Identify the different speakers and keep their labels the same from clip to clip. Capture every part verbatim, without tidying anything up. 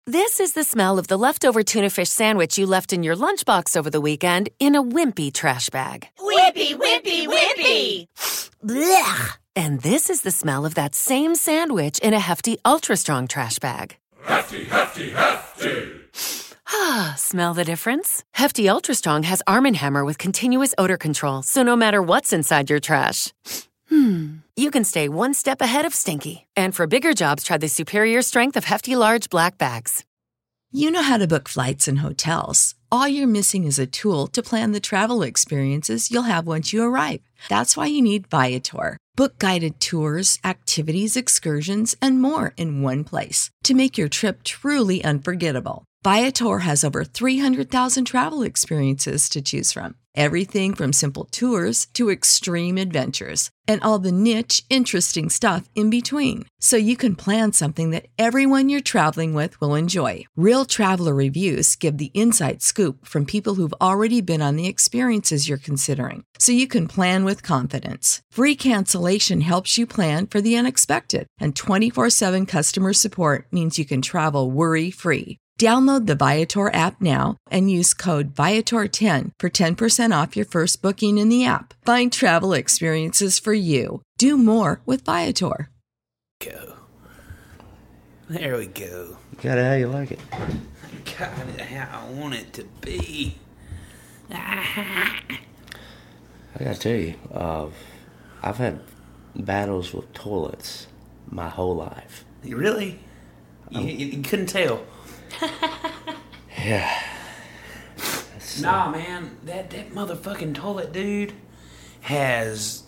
Speaker 1: This is the smell of the leftover tuna fish sandwich you left in your lunchbox over the weekend in a wimpy trash bag.
Speaker 2: Wimpy, wimpy, wimpy!
Speaker 1: Blech! And this is the smell of that same sandwich in a Hefty Ultra Strong trash bag.
Speaker 3: Hefty, hefty, hefty!
Speaker 1: Ah, smell the difference? Hefty Ultra Strong has Arm and Hammer with continuous odor control, so no matter what's inside your trash, hmm, you can stay one step ahead of stinky. And for bigger jobs, try the superior strength of Hefty Large Black Bags.
Speaker 4: You know how to book flights and hotels. All you're missing is a tool to plan the travel experiences you'll have once you arrive. That's why you need Viator. Book guided tours, activities, excursions, and more in one place to make your trip truly unforgettable. Viator has over three hundred thousand travel experiences to choose from. Everything from simple tours to extreme adventures and all the niche, interesting stuff in between. So you can plan something that everyone you're traveling with will enjoy. Real traveler reviews give the inside scoop from people who've already been on the experiences you're considering. So you can plan with confidence. Free cancellation helps you plan for the unexpected. And twenty-four seven customer support means you can travel worry-free. Download the Viator app now and use code Viator ten for ten percent off your first booking in the app. Find travel experiences for you. Do more with Viator.
Speaker 5: Go. There we go.
Speaker 6: You got it how you like it.
Speaker 5: Got it how I want it to be.
Speaker 6: I gotta tell you, uh, I've had battles with toilets my whole life.
Speaker 5: You really? You, you, you couldn't tell.
Speaker 6: Yeah.
Speaker 5: Nah, man, that, that motherfucking toilet dude has...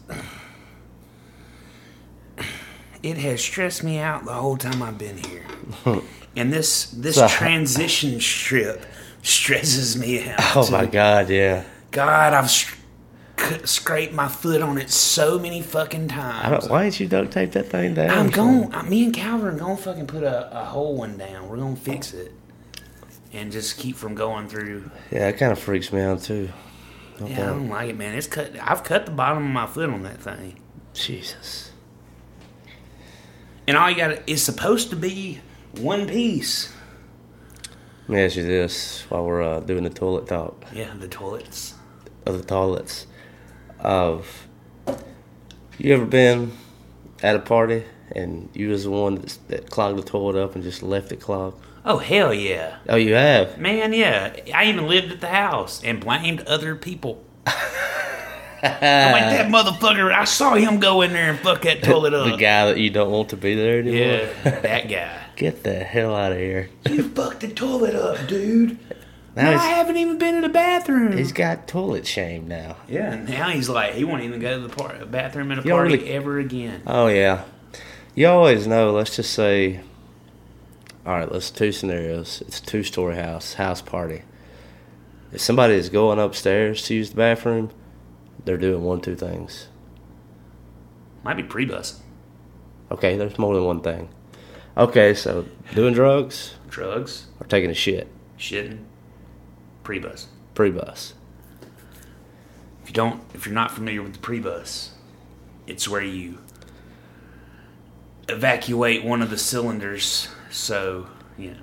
Speaker 5: It has stressed me out the whole time I've been here. And this this so, transition strip stresses me out.
Speaker 6: Oh,
Speaker 5: too.
Speaker 6: My God, yeah.
Speaker 5: God, I've sc- scraped my foot on it so many fucking times.
Speaker 6: I don't, why didn't you duct tape that thing down?
Speaker 5: I'm going... Me and Calvin are going to fucking put a, a whole one down. We're going to fix it. And just keep from going through.
Speaker 6: Yeah, it kind of freaks me out, too.
Speaker 5: No yeah, doubt. I don't like it, man. It's cut. I've cut the bottom of my foot on that thing.
Speaker 6: Jesus.
Speaker 5: And all you got is supposed to be one piece.
Speaker 6: Let me ask you this while we're uh, doing the toilet talk.
Speaker 5: Yeah, the toilets.
Speaker 6: Of the toilets. Of you ever been at a party and you was the one that, that clogged the toilet up and just left it clogged?
Speaker 5: Oh, hell yeah.
Speaker 6: Oh, you have?
Speaker 5: Man, yeah. I even lived at the house and blamed other people. I'm like, that motherfucker, I saw him go in there and fuck that toilet up.
Speaker 6: The guy that you don't want to be there anymore?
Speaker 5: Yeah, that guy.
Speaker 6: Get the hell out of here.
Speaker 5: You fucked the toilet up, dude. Now, now I haven't even been in the bathroom.
Speaker 6: He's got toilet shame now.
Speaker 5: Yeah, now he's like, he won't even go to the par- bathroom in a party really... ever again.
Speaker 6: Oh, yeah. You always know, let's just say... All right, let's two scenarios. It's a two-story house, house party. If somebody is going upstairs to use the bathroom, they're doing one, two things.
Speaker 5: Might be pre-busing.
Speaker 6: Okay, there's more than one thing. Okay, so doing drugs.
Speaker 5: Drugs.
Speaker 6: Or taking a shit.
Speaker 5: Shitting. Pre-bus.
Speaker 6: Pre-bus.
Speaker 5: If you don't, if you're not familiar with the pre-bus, it's where you evacuate one of the cylinders. So, yeah.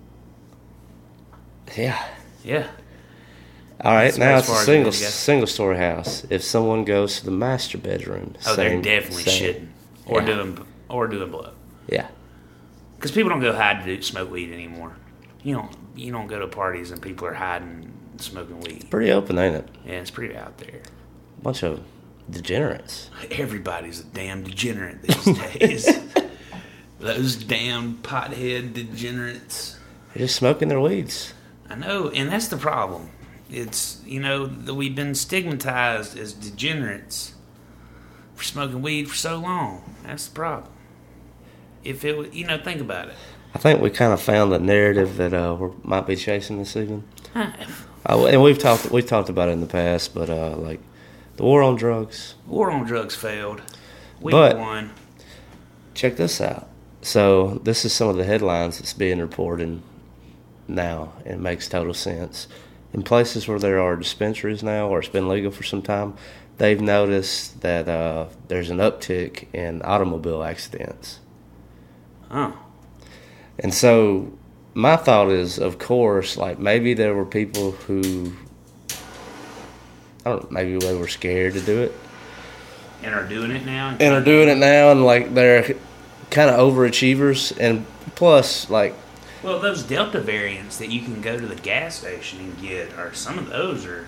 Speaker 6: Yeah.
Speaker 5: Yeah.
Speaker 6: All right, now it's a single single story house. If someone goes to the master bedroom,
Speaker 5: oh,
Speaker 6: same,
Speaker 5: they're definitely
Speaker 6: same.
Speaker 5: shitting or
Speaker 6: yeah.
Speaker 5: doing or doing blow.
Speaker 6: Yeah.
Speaker 5: Because people don't go hide to do, smoke weed anymore. You don't you don't go to parties and people are hiding smoking weed.
Speaker 6: It's pretty open, ain't it?
Speaker 5: Yeah, it's pretty out there.
Speaker 6: Bunch of degenerates.
Speaker 5: Everybody's a damn degenerate these days. Those damn pothead degenerates.
Speaker 6: They're just smoking their weeds.
Speaker 5: I know, and that's the problem. It's, you know, that we've been stigmatized as degenerates for smoking weed for so long. That's the problem. If it was, you know, think about it.
Speaker 6: I think we kind of found the narrative that uh, we might be chasing this evening. uh, and we've talked we've talked about it in the past, but uh, like the war on drugs.
Speaker 5: War on drugs failed. We
Speaker 6: but
Speaker 5: won.
Speaker 6: Check this out. So this is some of the headlines that's being reported now. It makes total sense. In places where there are dispensaries now, or it's been legal for some time, they've noticed that uh, there's an uptick in automobile accidents.
Speaker 5: Oh.
Speaker 6: And so my thought is, of course, like maybe there were people who, I don't know, maybe they were scared to do it.
Speaker 5: And are doing it now?
Speaker 6: And are doing it now, and like they're kind of overachievers. And plus, like,
Speaker 5: well, those Delta variants that you can go to the gas station and get, are some of those are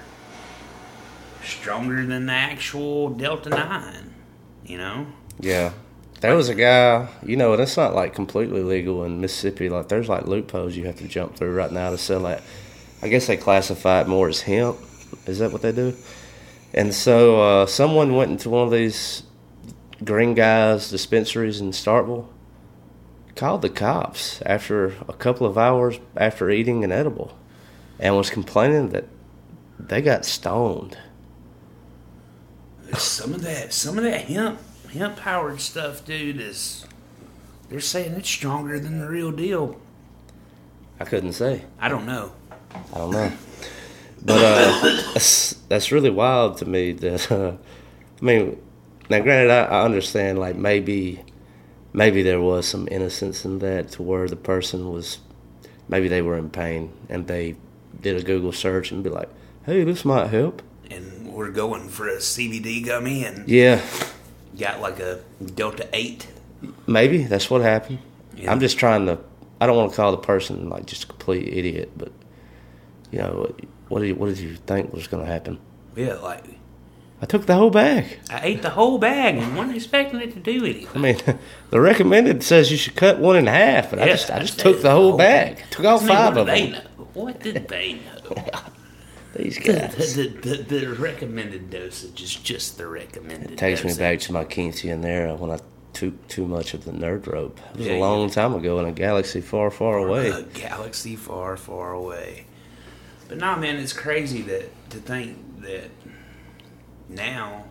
Speaker 5: stronger than the actual Delta nine, you know?
Speaker 6: Yeah. There was a guy, you know, and it's not like completely legal in Mississippi. Like, there's like loopholes you have to jump through right now to sell that. I guess they classify it more as hemp. Is that what they do? And so uh, someone went into one of these Green Guys dispensaries in Starkville, called the cops after a couple of hours after eating an edible, and was complaining that they got stoned.
Speaker 5: Some of that, some of that hemp. Hemp powered stuff, dude, is, they're saying it's stronger than the real deal.
Speaker 6: I couldn't say.
Speaker 5: I don't know.
Speaker 6: I don't know. But uh, that's, that's really wild to me that, uh, I mean, now granted, I, I understand, like, maybe, maybe there was some innocence in that to where the person was, maybe they were in pain and they did a Google search and be like, hey, this might help.
Speaker 5: And we're going for a C B D gummy and...
Speaker 6: Yeah.
Speaker 5: Got like a Delta eight.
Speaker 6: Maybe that's what happened.
Speaker 5: Yeah.
Speaker 6: I'm just trying to. I don't want to call the person like just a complete idiot, but you know, what did you, what did you think was going to happen?
Speaker 5: Yeah, like
Speaker 6: I took the whole bag.
Speaker 5: I ate the whole bag and wasn't expecting it to do anything.
Speaker 6: I mean, the recommended says you should cut one in half, and yeah, I just I just took the whole bag. bag. Took all five of them.
Speaker 5: Know? What did they know?
Speaker 6: These guys.
Speaker 5: The, the, the, the recommended dosage is just the recommended
Speaker 6: It takes
Speaker 5: dosage.
Speaker 6: me back to my quinceanera when I took too much of the nerd rope. It was
Speaker 5: yeah,
Speaker 6: a long
Speaker 5: yeah.
Speaker 6: time ago in a galaxy far, far away.
Speaker 5: A galaxy far, far away. But nah, man, it's crazy that to think that now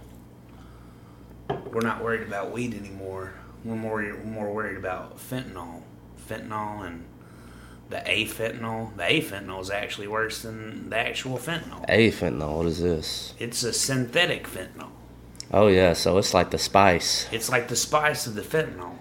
Speaker 5: we're not worried about weed anymore. We're more we're more worried about fentanyl, fentanyl, and the A-fentanyl. The A-fentanyl is actually worse than the actual fentanyl.
Speaker 6: A-fentanyl, what is this?
Speaker 5: It's a synthetic fentanyl.
Speaker 6: Oh, yeah, so it's like the spice.
Speaker 5: It's like the spice of the fentanyl.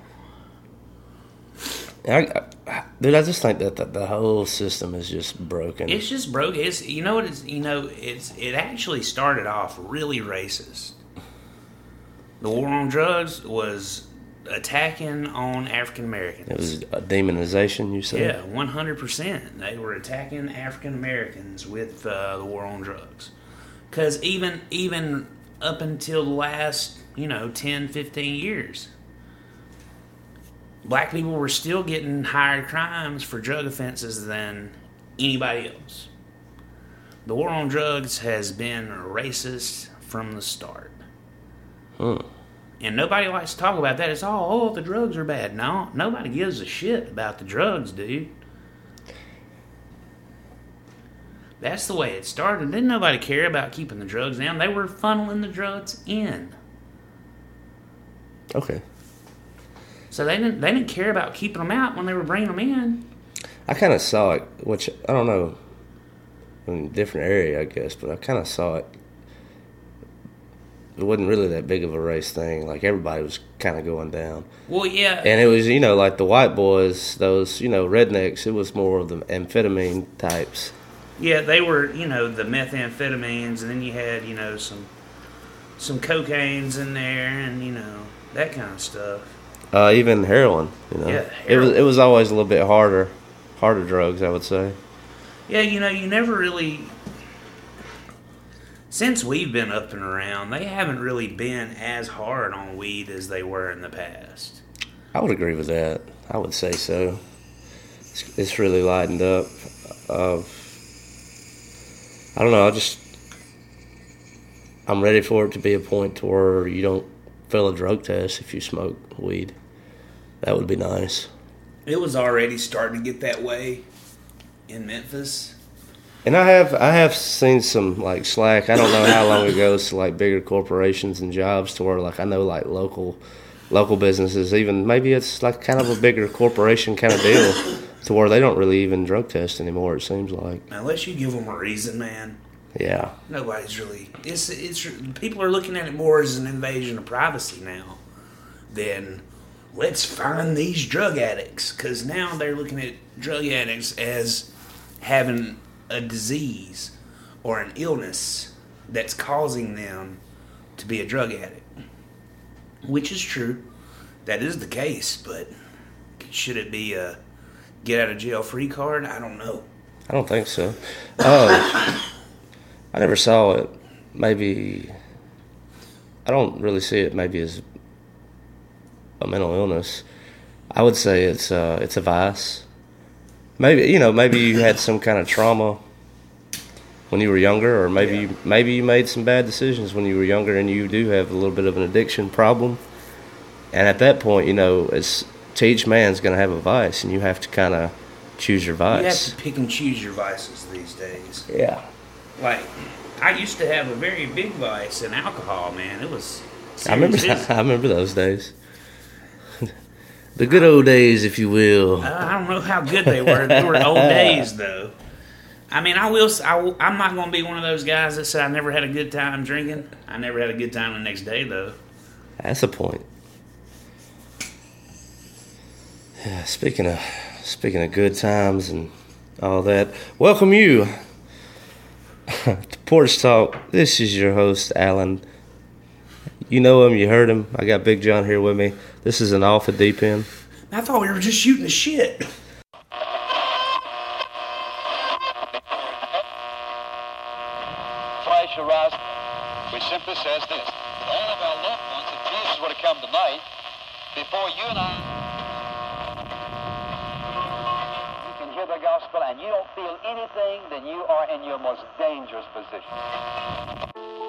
Speaker 6: I, I, dude, I just think that the, the whole system is just broken.
Speaker 5: It's just broken. It's you know what it's you know it's it actually started off really racist. The war on drugs was attacking on African Americans.
Speaker 6: It was a demonization, you said?
Speaker 5: Yeah, one hundred percent. They were attacking African Americans with uh, the war on drugs. Because even even up until the last, you know, ten, fifteen years, black people were still getting higher crimes for drug offenses than anybody else. The war on drugs has been racist from the start.
Speaker 6: Hmm.
Speaker 5: And nobody likes to talk about that. It's all, oh, the drugs are bad. No, nobody gives a shit about the drugs, dude. That's the way it started. Didn't nobody care about keeping the drugs down. They were funneling the drugs in.
Speaker 6: Okay.
Speaker 5: So they didn't they didn't care about keeping them out when they were bringing them in.
Speaker 6: I kind of saw it, which, I don't know, in a different area, I guess, but I kind of saw it. It wasn't really that big of a race thing. Like, everybody was kind of going down.
Speaker 5: Well, yeah.
Speaker 6: And it was, you know, like the white boys, those, you know, rednecks, it was more of the amphetamine types.
Speaker 5: Yeah, they were, you know, the methamphetamines, and then you had, you know, some some cocaines in there, and, you know, that kind of stuff.
Speaker 6: Uh, even heroin, you know.
Speaker 5: Yeah,
Speaker 6: It was
Speaker 5: heroin.
Speaker 6: it was always a little bit harder, harder drugs, I would say.
Speaker 5: Yeah, you know, you never really... Since we've been up and around, they haven't really been as hard on weed as they were in the past.
Speaker 6: I would agree with that. I would say so. It's, it's really lightened up. Uh, I don't know. I just... I'm ready for it to be a point to where you don't fail a drug test if you smoke weed. That would be nice.
Speaker 5: It was already starting to get that way in Memphis.
Speaker 6: And I have I have seen some like slack. I don't know how long it goes to like bigger corporations and jobs to where like I know like local local businesses, even maybe it's like kind of a bigger corporation kind of deal to where they don't really even drug test anymore, it seems like.
Speaker 5: Unless you give them a reason, man.
Speaker 6: Yeah.
Speaker 5: Nobody's really... It's it's People are looking at it more as an invasion of privacy now than let's find these drug addicts. Because now they're looking at drug addicts as having a disease or an illness that's causing them to be a drug addict. Which is true. That is the case, but should it be a get out of jail free card? I don't know.
Speaker 6: I don't think so. Uh, I never saw it. Maybe I don't really see it maybe as a mental illness. I would say it's uh, it's a vice. Maybe you know maybe you had some kind of trauma when you were younger, or maybe
Speaker 5: Yeah.
Speaker 6: you, maybe you made some bad decisions when you were younger, and you do have a little bit of an addiction problem. And at that point, you know, it's to each man's going to have a vice, and you have to kind of choose your
Speaker 5: You have
Speaker 6: vice.
Speaker 5: to pick and choose your vices these days.
Speaker 6: Yeah.
Speaker 5: Like, I used to have a very big vice in alcohol, man. It was
Speaker 6: I remember
Speaker 5: serious.
Speaker 6: I remember those days. The good old days, if you will.
Speaker 5: I don't know how good they were. They were old days, though. I mean, I will. I, will- I'm not going to be one of those guys that said I never had a good time drinking. I never had a good time the next day, though.
Speaker 6: That's a point. Yeah, speaking of speaking of good times and all that, welcome you to Porch Talk. This is your host, Alan. You know him, you heard him. I got Big John here with me. This is an off the deep end.
Speaker 5: I thought we were just shooting the shit.
Speaker 7: Flash arrives, which simply says this: all of our loved ones, if Jesus were to come tonight, before you and I, you can hear the gospel and you don't feel anything, then you are in your most dangerous position.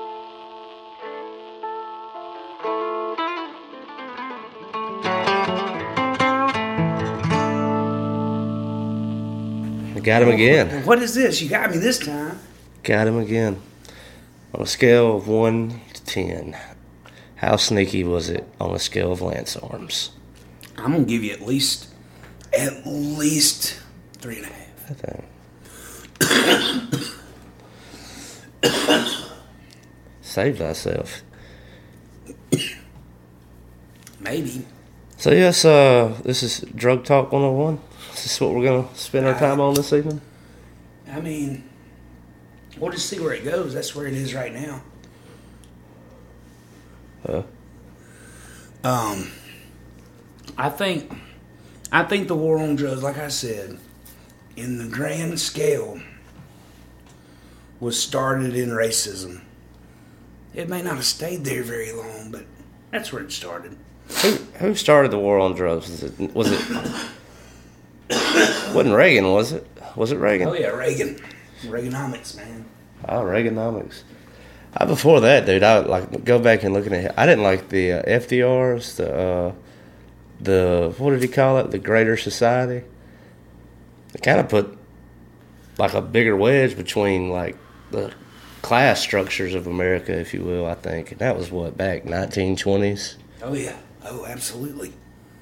Speaker 6: I got him again.
Speaker 5: What is this? You got me this time.
Speaker 6: Got him again. On a scale of one to ten, how sneaky was it on a scale of Lance Arms?
Speaker 5: I'm gonna give you at least, at least three and a half.
Speaker 6: I think. Save thyself.
Speaker 5: Maybe.
Speaker 6: So yes, uh, this is Drug Talk one oh one. Is this what we're going to spend our time on this evening?
Speaker 5: I mean, we'll just see where it goes. That's where it is right now.
Speaker 6: Huh?
Speaker 5: Um, I think, I think the war on drugs, like I said, in the grand scale, was started in racism. It may not have stayed there very long, but that's where it started.
Speaker 6: Who who started the war on drugs? Was it was it wasn't Reagan, was it? Was it Reagan?
Speaker 5: Oh yeah, Reagan, Reaganomics, man.
Speaker 6: Oh, Reaganomics. I, before that, dude, I like go back and looking at. I didn't like the uh, F D R's, the uh, the what did he call it? The Greater Society. It kind of put like a bigger wedge between like the class structures of America, if you will. I think and that was what back nineteen twenties.
Speaker 5: Oh yeah, oh absolutely.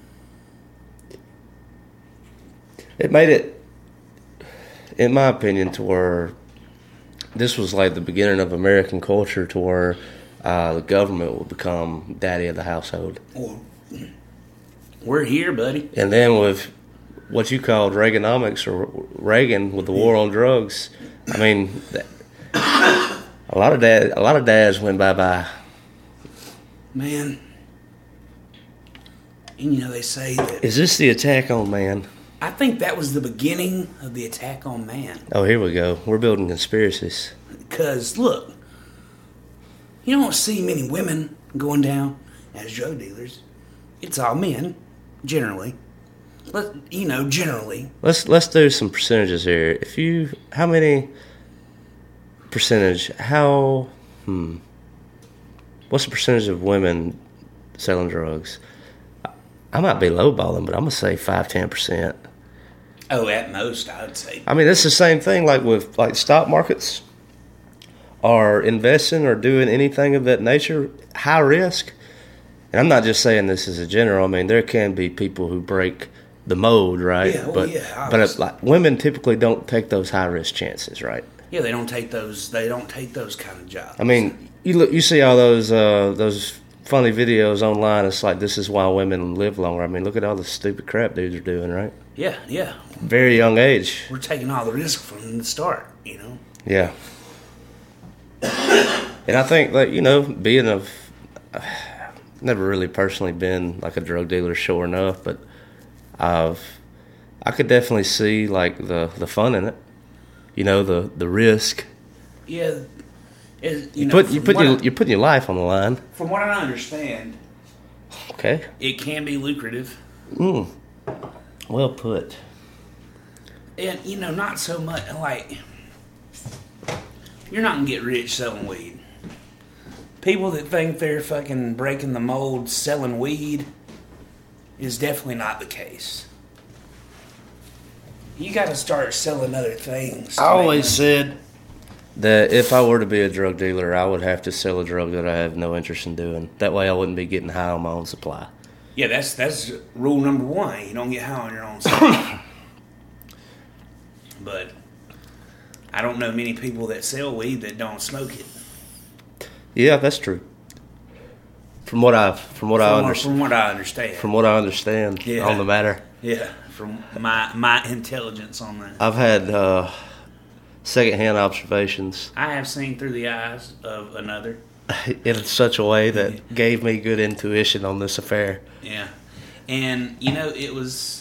Speaker 6: It made it, in my opinion, to where this was like the beginning of American culture, to where uh, the government would become daddy of the household.
Speaker 5: Well, we're here, buddy.
Speaker 6: And then with what you called Reaganomics, or Reagan with the war on drugs, I mean, a lot of dad, a lot of dads went bye bye.
Speaker 5: Man, and you know they say that.
Speaker 6: Is this the attack on man?
Speaker 5: I think that was the beginning of the attack on man.
Speaker 6: Oh, here we go. We're building conspiracies.
Speaker 5: Because look, you don't see many women going down as drug dealers. It's all men, generally. But you know, generally.
Speaker 6: Let's let's do some percentages here. If you, how many percentage? How hmm? What's the percentage of women selling drugs? I might be lowballing, but I'm gonna say five ten percent.
Speaker 5: Oh, at most, I would say.
Speaker 6: I mean, it's the same thing like with like stock markets, or investing or doing anything of that nature, high risk. And I'm not just saying this as a general. I mean, there can be people who break the mold, right?
Speaker 5: Yeah, well,
Speaker 6: but
Speaker 5: yeah,
Speaker 6: but
Speaker 5: obviously.
Speaker 6: like women typically don't take those high risk chances, right?
Speaker 5: Yeah, they don't take those. They don't take those kind of jobs.
Speaker 6: I mean, you look, you see all those uh, those funny videos online. It's like, this is why women live longer. I mean, look at all the stupid crap dudes are doing, right?
Speaker 5: Yeah, yeah.
Speaker 6: Very young age.
Speaker 5: We're taking all the risk from the start, you know?
Speaker 6: Yeah. And I think, like, you know, being a... I've never really personally been, like, a drug dealer, sure enough, but I've... I could definitely see, like, the, the fun in it. You know, the, the risk.
Speaker 5: Yeah. It, you
Speaker 6: You
Speaker 5: know,
Speaker 6: put, you
Speaker 5: from
Speaker 6: put
Speaker 5: what
Speaker 6: your,
Speaker 5: I-
Speaker 6: you're putting your life on the line.
Speaker 5: From what I understand,
Speaker 6: Okay.
Speaker 5: it can be lucrative.
Speaker 6: Mm. Well put.
Speaker 5: And, you know, not so much, like, you're not going to get rich selling weed. People that think they're fucking breaking the mold selling weed is definitely not the case. You got to start selling other things. to
Speaker 6: I always
Speaker 5: make
Speaker 6: said that if I were to be a drug dealer, I would have to sell a drug that I have no interest in doing. That way I wouldn't be getting high on my own supply.
Speaker 5: Yeah, that's that's rule number one. You don't get high on your own supply. But I don't know many people that sell weed that don't smoke it.
Speaker 6: Yeah, that's true. From what I from what I
Speaker 5: From, what,
Speaker 6: understand,
Speaker 5: from what I understand.
Speaker 6: from what I understand
Speaker 5: Yeah.
Speaker 6: on the matter,
Speaker 5: Yeah, from my my intelligence on that.
Speaker 6: I've had uh, secondhand observations
Speaker 5: I have seen through the eyes of another.
Speaker 6: in such a way that gave me good intuition on this affair.
Speaker 5: Yeah. And, you know, it was...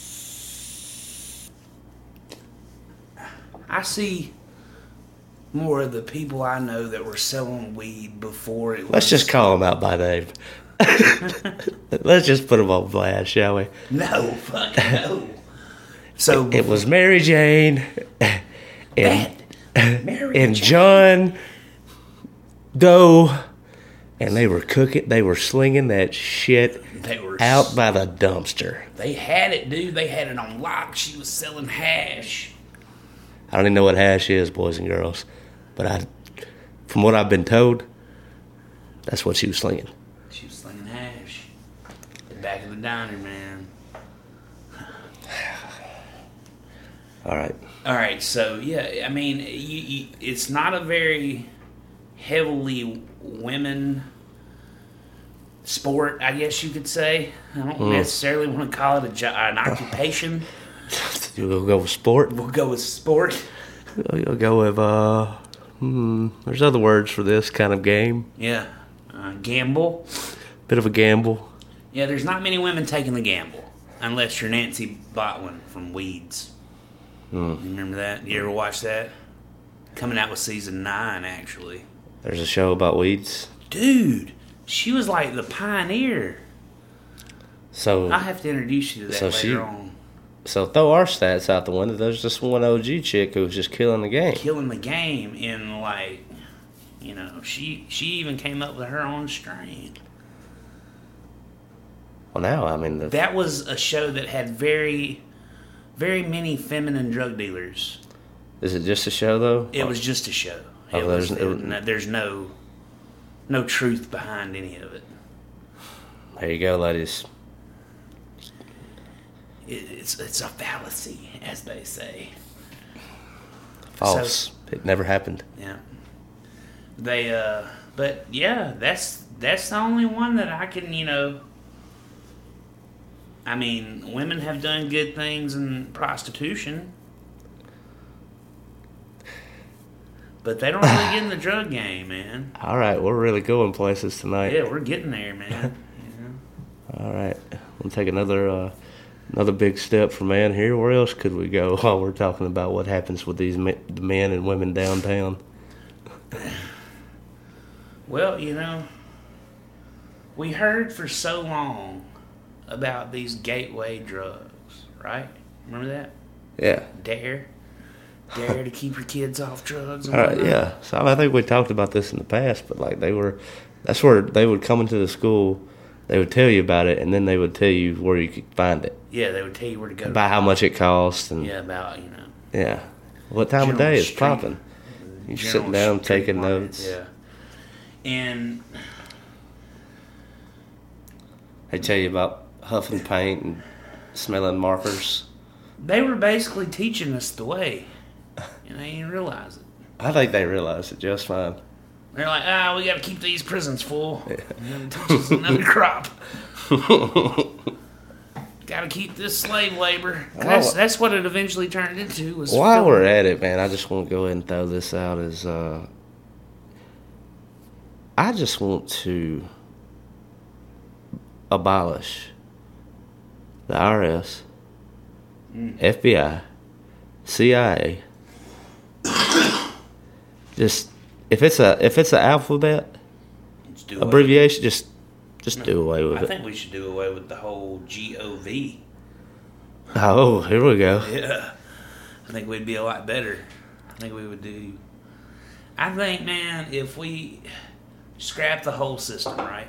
Speaker 5: I see more of the people I know that were selling weed before it was...
Speaker 6: Let's just call them out by name. Let's just put them on blast, shall we?
Speaker 5: No, fuck no. So,
Speaker 6: It was Mary Jane and,
Speaker 5: Mary
Speaker 6: and
Speaker 5: Jane.
Speaker 6: John Doe, and they were cooking, they were slinging that shit
Speaker 5: They were...
Speaker 6: out by the dumpster.
Speaker 5: They had it, dude. They had it on lock. She was selling hash.
Speaker 6: I don't even know what hash is, boys and girls, but I, from what I've been told, that's what she was slinging.
Speaker 5: She was slinging hash. The back of the diner, man.
Speaker 6: All right.
Speaker 5: All right, so yeah, I mean, you, you, it's not a very heavily women sport, I guess you could say. I don't
Speaker 6: Mm.
Speaker 5: necessarily want to call it a jo- an occupation.
Speaker 6: You'll go with sport.
Speaker 5: We'll go with sport.
Speaker 6: You'll go with uh, hmm. There's other words for this kind of game.
Speaker 5: Yeah, uh, gamble.
Speaker 6: Bit of a gamble.
Speaker 5: Yeah, there's not many women taking the gamble unless you're Nancy Botwin from Weeds.
Speaker 6: Mm.
Speaker 5: You remember that? You ever watch that? Coming out with season nine, actually.
Speaker 6: There's a show about weeds.
Speaker 5: Dude, she was like the pioneer.
Speaker 6: So
Speaker 5: I have to introduce you to that
Speaker 6: So
Speaker 5: later
Speaker 6: she-
Speaker 5: on.
Speaker 6: So throw our stats out the window. There's this one O G chick who was just killing the game.
Speaker 5: Killing the game in like, you know, she she even came up with her own strain.
Speaker 6: Well, now I mean, the,
Speaker 5: That was a show that had very, very many feminine drug dealers.
Speaker 6: is it just a show though?
Speaker 5: It was just a show.
Speaker 6: Oh,
Speaker 5: It was,
Speaker 6: there's-
Speaker 5: it-
Speaker 6: it-
Speaker 5: no- there's no, no truth behind any of it.
Speaker 6: There you go, ladies.
Speaker 5: it it's it's a fallacy, as they say.
Speaker 6: False.
Speaker 5: So-
Speaker 6: it never happened.
Speaker 5: Yeah. They uh but yeah, that's that's the only one that I can, you know, I mean, women have done good things in prostitution. But they don't really get in the drug game, man.
Speaker 6: All right, we're really going places tonight.
Speaker 5: Yeah, we're getting there, man. You know?
Speaker 6: All right, we'll take another uh, another big step for man here. Where else could we go while we're talking about what happens with these men, the men and women downtown?
Speaker 5: Well, you know, we heard for so long about these gateway drugs, right? Remember that?
Speaker 6: Yeah.
Speaker 5: Dare. Dare to keep your kids off drugs. And
Speaker 6: All right,
Speaker 5: whatnot.
Speaker 6: yeah. So I think we talked about this in the past, but like they were, that's where they would come into the school, they would tell you about it, and then they would tell you where you could find it,
Speaker 5: Yeah, they would tell you where to go.
Speaker 6: about how much it costs, and
Speaker 5: Yeah, about, you know.
Speaker 6: yeah. What time of
Speaker 5: general
Speaker 6: day is
Speaker 5: street-
Speaker 6: popping? You
Speaker 5: general
Speaker 6: sitting down
Speaker 5: street
Speaker 6: taking
Speaker 5: markets,
Speaker 6: notes.
Speaker 5: Yeah. And
Speaker 6: They tell you about huffing paint and smelling markers.
Speaker 5: they were basically teaching us the way. And I didn't realize it.
Speaker 6: I think they realize it just fine.
Speaker 5: They're like, ah, we got to keep these prisons full. And then it touches another crop. Got to keep this slave labor. That's, that's what it eventually turned into. Was
Speaker 6: While
Speaker 5: filling-
Speaker 6: we're at it, man, I just want to go ahead and throw this out as uh, I just want to abolish the I R S, mm. F B I, C I A. Just if it's a if it's an alphabet abbreviation, just just no, do away with
Speaker 5: I
Speaker 6: it.
Speaker 5: I think we should do away with the whole G O V.
Speaker 6: Oh, here we go.
Speaker 5: Yeah, I think we'd be a lot better. I think we would do. I think, man, if we scrap the whole system, right?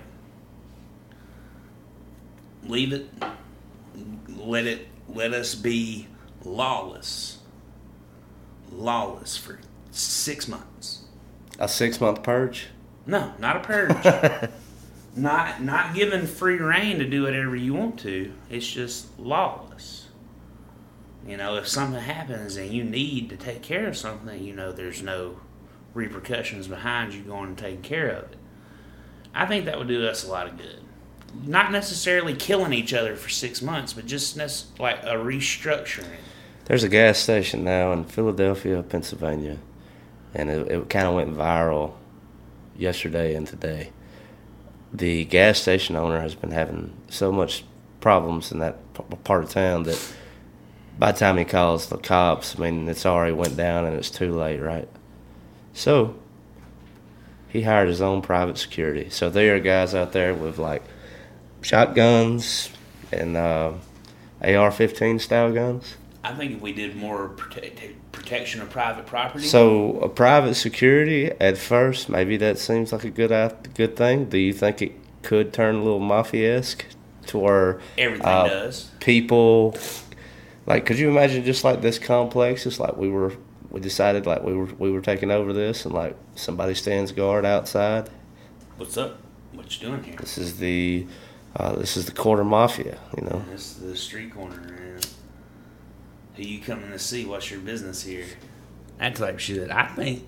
Speaker 5: Leave it. Let it. Let us be lawless. Lawless for six months.
Speaker 6: A six-month purge?
Speaker 5: No, not a purge. not not given free reign to do whatever you want to. It's just lawless. You know, if something happens and you need to take care of something, you know, there's no repercussions behind you going and taking care of it. I think that would do us a lot of good. Not necessarily killing each other for six months, but just like a restructuring.
Speaker 6: There's a gas station now in Philadelphia, Pennsylvania, and it, it kind of went viral yesterday and today. The gas station owner has been having so much problems in that part of town that by the time he calls the cops, I mean, it's already went down and it's too late, right? So he hired his own private security. So there are guys out there with like shotguns and uh, A R fifteen style guns.
Speaker 5: I think if we did more protect, protection of private property.
Speaker 6: So a private security at first, maybe that seems like a good good thing. Do you think it could turn a little mafia-esque to where
Speaker 5: everything
Speaker 6: uh,
Speaker 5: does?
Speaker 6: People, like, could you imagine just like this complex? Just like we were, we decided like we were we were taking over this, and like somebody stands guard outside.
Speaker 5: What's up? What you doing here?
Speaker 6: This is the, uh, this is the corner mafia. You know.
Speaker 5: This is the street corner. Man. Who you coming to see? What's your business here? That type of shit. I think.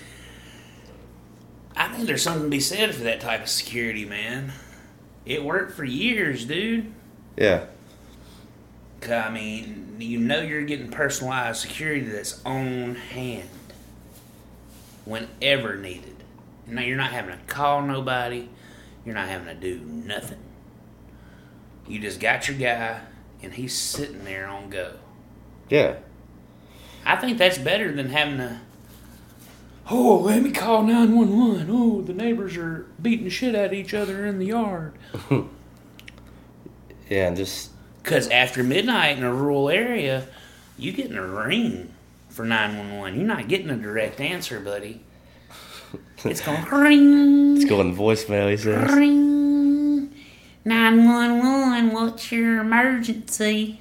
Speaker 5: I think there's something to be said for that type of security, man. It worked for years, dude.
Speaker 6: Yeah.
Speaker 5: I mean, you know you're getting personalized security that's on hand whenever needed. Now you're not having to call nobody. You're not having to do nothing. You just got your guy, and he's sitting there on go.
Speaker 6: Yeah.
Speaker 5: I think that's better than having to, oh, let me call nine one one. Oh, the neighbors are beating the shit out of each other in the yard.
Speaker 6: Yeah, and just...
Speaker 5: Because after midnight in a rural area, you getting a ring for nine one one. You're not getting a direct answer, buddy. It's going ring.
Speaker 6: It's going voicemail, he says.
Speaker 5: Ring. nine one one, what's your emergency?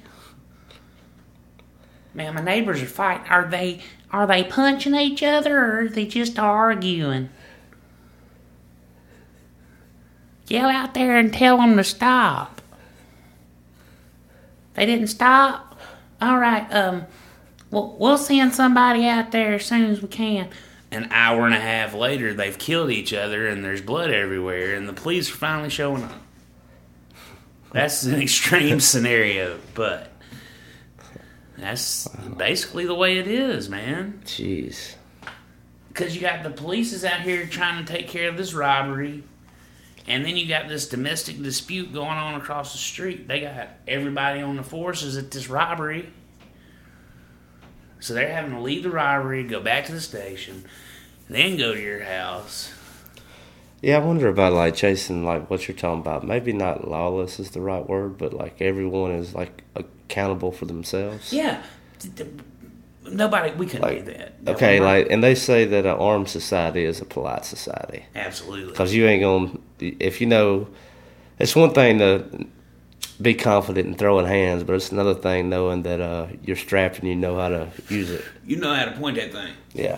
Speaker 5: Man, my neighbors are fighting. Are they are they punching each other, or are they just arguing? Yell out there and tell them to stop. They didn't stop? All right, um, we'll, we'll send somebody out there as soon as we can. An hour and a half later, they've killed each other, and there's blood everywhere, and the police are finally showing up. That's an extreme scenario, but... That's wow. basically the way it is, man.
Speaker 6: Jeez.
Speaker 5: Because you got the police is out here trying to take care of this robbery, and then you got this domestic dispute going on across the street. They got everybody on the forces at this robbery. So they're having to leave the robbery, go back to the station, then go to your house.
Speaker 6: Yeah, I wonder about, like, chasing, like, what you're talking about. Maybe not lawless is the right word, but, like, everyone is, like, accountable for themselves.
Speaker 5: Yeah. Nobody, we couldn't
Speaker 6: like,
Speaker 5: do that.
Speaker 6: Okay, no, like, and they say that an armed society is a polite society.
Speaker 5: Absolutely.
Speaker 6: Because you ain't going to, if you know, it's one thing to be confident in throwing hands, but it's another thing knowing that uh, you're strapped and you know how to use it.
Speaker 5: You know how to point that thing.
Speaker 6: Yeah.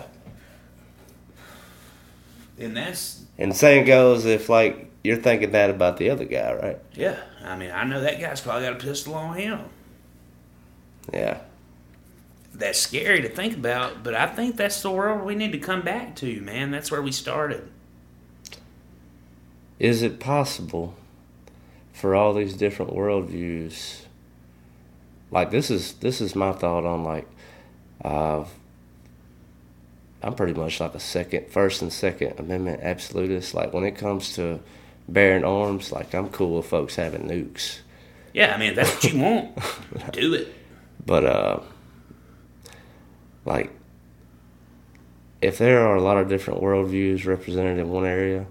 Speaker 5: And that's...
Speaker 6: And the saying goes, if, like, you're thinking that about the other guy, right?
Speaker 5: Yeah. I mean, I know that guy's probably got a pistol on him.
Speaker 6: Yeah.
Speaker 5: That's scary to think about, but I think that's the world we need to come back to, man. That's where we started.
Speaker 6: is it possible for all these different worldviews? Like this is this is my thought on like, uh, I'm pretty much like a second, first and second amendment absolutist. Like when it comes to bearing arms, like I'm cool with folks having nukes.
Speaker 5: Yeah, I mean, if that's what you want, do it.
Speaker 6: But, uh, like, if there are a lot of different worldviews represented in one area,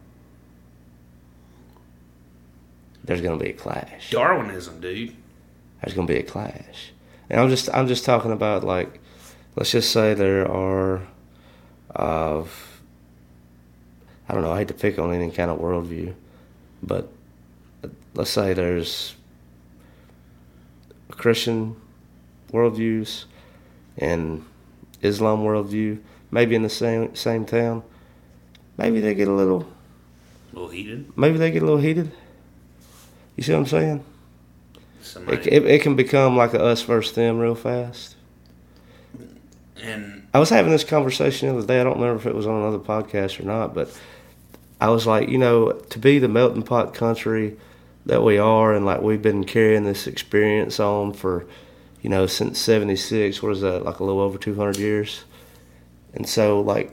Speaker 6: there's going to be a clash.
Speaker 5: Darwinism, dude.
Speaker 6: There's going to be a clash. And I'm just, I'm just talking about, like, let's just say there are, uh, I don't know, I hate to pick on any kind of worldview, but let's say there's Christian worldviews and Islam worldview, maybe in the same same town. Maybe they get a little,
Speaker 5: a little heated.
Speaker 6: Maybe they get a little heated. You see what I'm saying?
Speaker 5: Somebody,
Speaker 6: it, it, it can become like a us versus them real fast.
Speaker 5: And
Speaker 6: I was having this conversation the other day. I don't remember if it was on another podcast or not, but I was like, you know, to be the melting pot country that we are, and like we've been carrying this experience on for, you know, since seventy-six. What is that? Like a little over two hundred years. And so, like,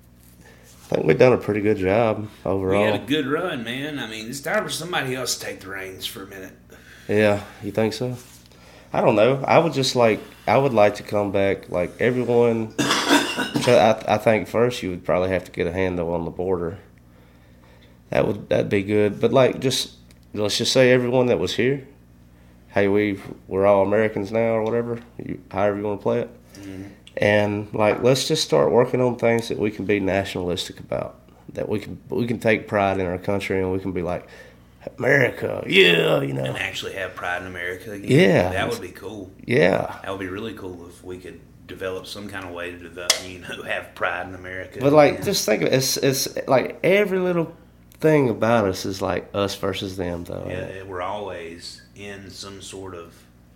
Speaker 6: I think we've done a pretty good job overall.
Speaker 5: We had a good run, man. I mean, it's time for somebody else to take the reins for a minute.
Speaker 6: Yeah, you think so? I don't know. I would just like, I would like to come back, like everyone. Which I, I think first you would probably have to get a handle on the border. That would that'd be good. But like, just let's just say everyone that was here, hey, we we're all Americans now or whatever, you, however you want to play it. Mm-hmm. And like, let's just start working on things that we can be nationalistic about. That we can we can take pride in our country, and we can be like, America, yeah, you know,
Speaker 5: and actually have pride in America again.
Speaker 6: Yeah,
Speaker 5: that would be cool.
Speaker 6: Yeah,
Speaker 5: that would be really cool if we could develop some kind of way to develop, you know, have pride in America.
Speaker 6: But like,
Speaker 5: again.
Speaker 6: just think of it, it's it's like every little thing about us is like us versus them, though.
Speaker 5: Yeah, we're always in some sort of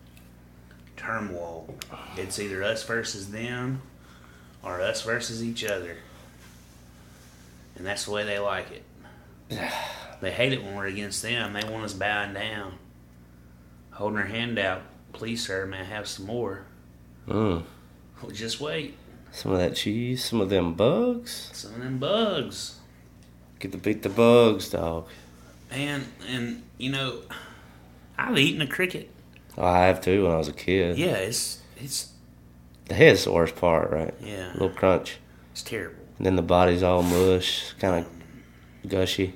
Speaker 5: turmoil. It's either us versus them or us versus each other. And that's the way they like it. They hate it when we're against them. They want us bowing down, holding our hand out. Please, sir, may I have some more?
Speaker 6: Mm.
Speaker 5: Well, just wait.
Speaker 6: Some of that cheese, some of them bugs.
Speaker 5: Some of them bugs.
Speaker 6: Get to beat the bugs, dog.
Speaker 5: Man, and, you know, I've eaten a cricket.
Speaker 6: Oh, I have too when I was a kid.
Speaker 5: Yeah, it's... it's
Speaker 6: the head's the worst part, right?
Speaker 5: Yeah.
Speaker 6: A little crunch.
Speaker 5: It's terrible.
Speaker 6: And then the body's all mush, kind of gushy.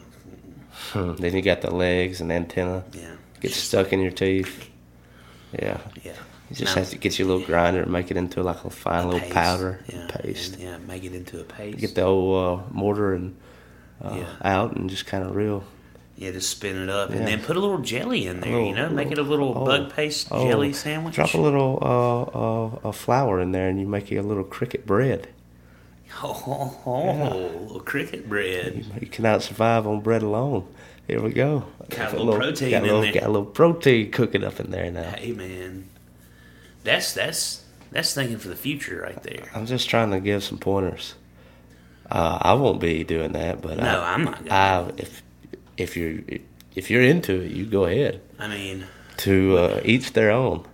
Speaker 6: Then you got the legs and antenna.
Speaker 5: Yeah.
Speaker 6: Gets stuck in your teeth. Yeah.
Speaker 5: Yeah.
Speaker 6: You just
Speaker 5: now,
Speaker 6: have to get your little grinder and make it into like a fine
Speaker 5: a
Speaker 6: little
Speaker 5: paste.
Speaker 6: powder
Speaker 5: Yeah.
Speaker 6: paste.
Speaker 5: And, yeah, make it into a paste.
Speaker 6: Get the old uh, mortar and uh,
Speaker 5: yeah.
Speaker 6: out and just kind of reel.
Speaker 5: Yeah, just spin it up
Speaker 6: yeah.
Speaker 5: and then put a little jelly in there.
Speaker 6: Little,
Speaker 5: you know,
Speaker 6: little,
Speaker 5: make it a little
Speaker 6: oh,
Speaker 5: bug paste
Speaker 6: oh,
Speaker 5: jelly sandwich.
Speaker 6: Drop a little uh, uh, a flour in there and you make you a little cricket bread.
Speaker 5: Oh, oh, oh
Speaker 6: yeah.
Speaker 5: little cricket bread.
Speaker 6: You, you cannot survive on bread alone. Here we go.
Speaker 5: Got a little, little protein
Speaker 6: got a little,
Speaker 5: in there.
Speaker 6: Got a little protein cooking up in there now.
Speaker 5: Hey, man. That's that's that's thinking for the future right there.
Speaker 6: I'm just trying to give some pointers. Uh, I won't be doing that, but
Speaker 5: no,
Speaker 6: I,
Speaker 5: I'm not. Gonna
Speaker 6: I, if if you're if you're into it, you go ahead.
Speaker 5: I mean,
Speaker 6: to uh, each their own.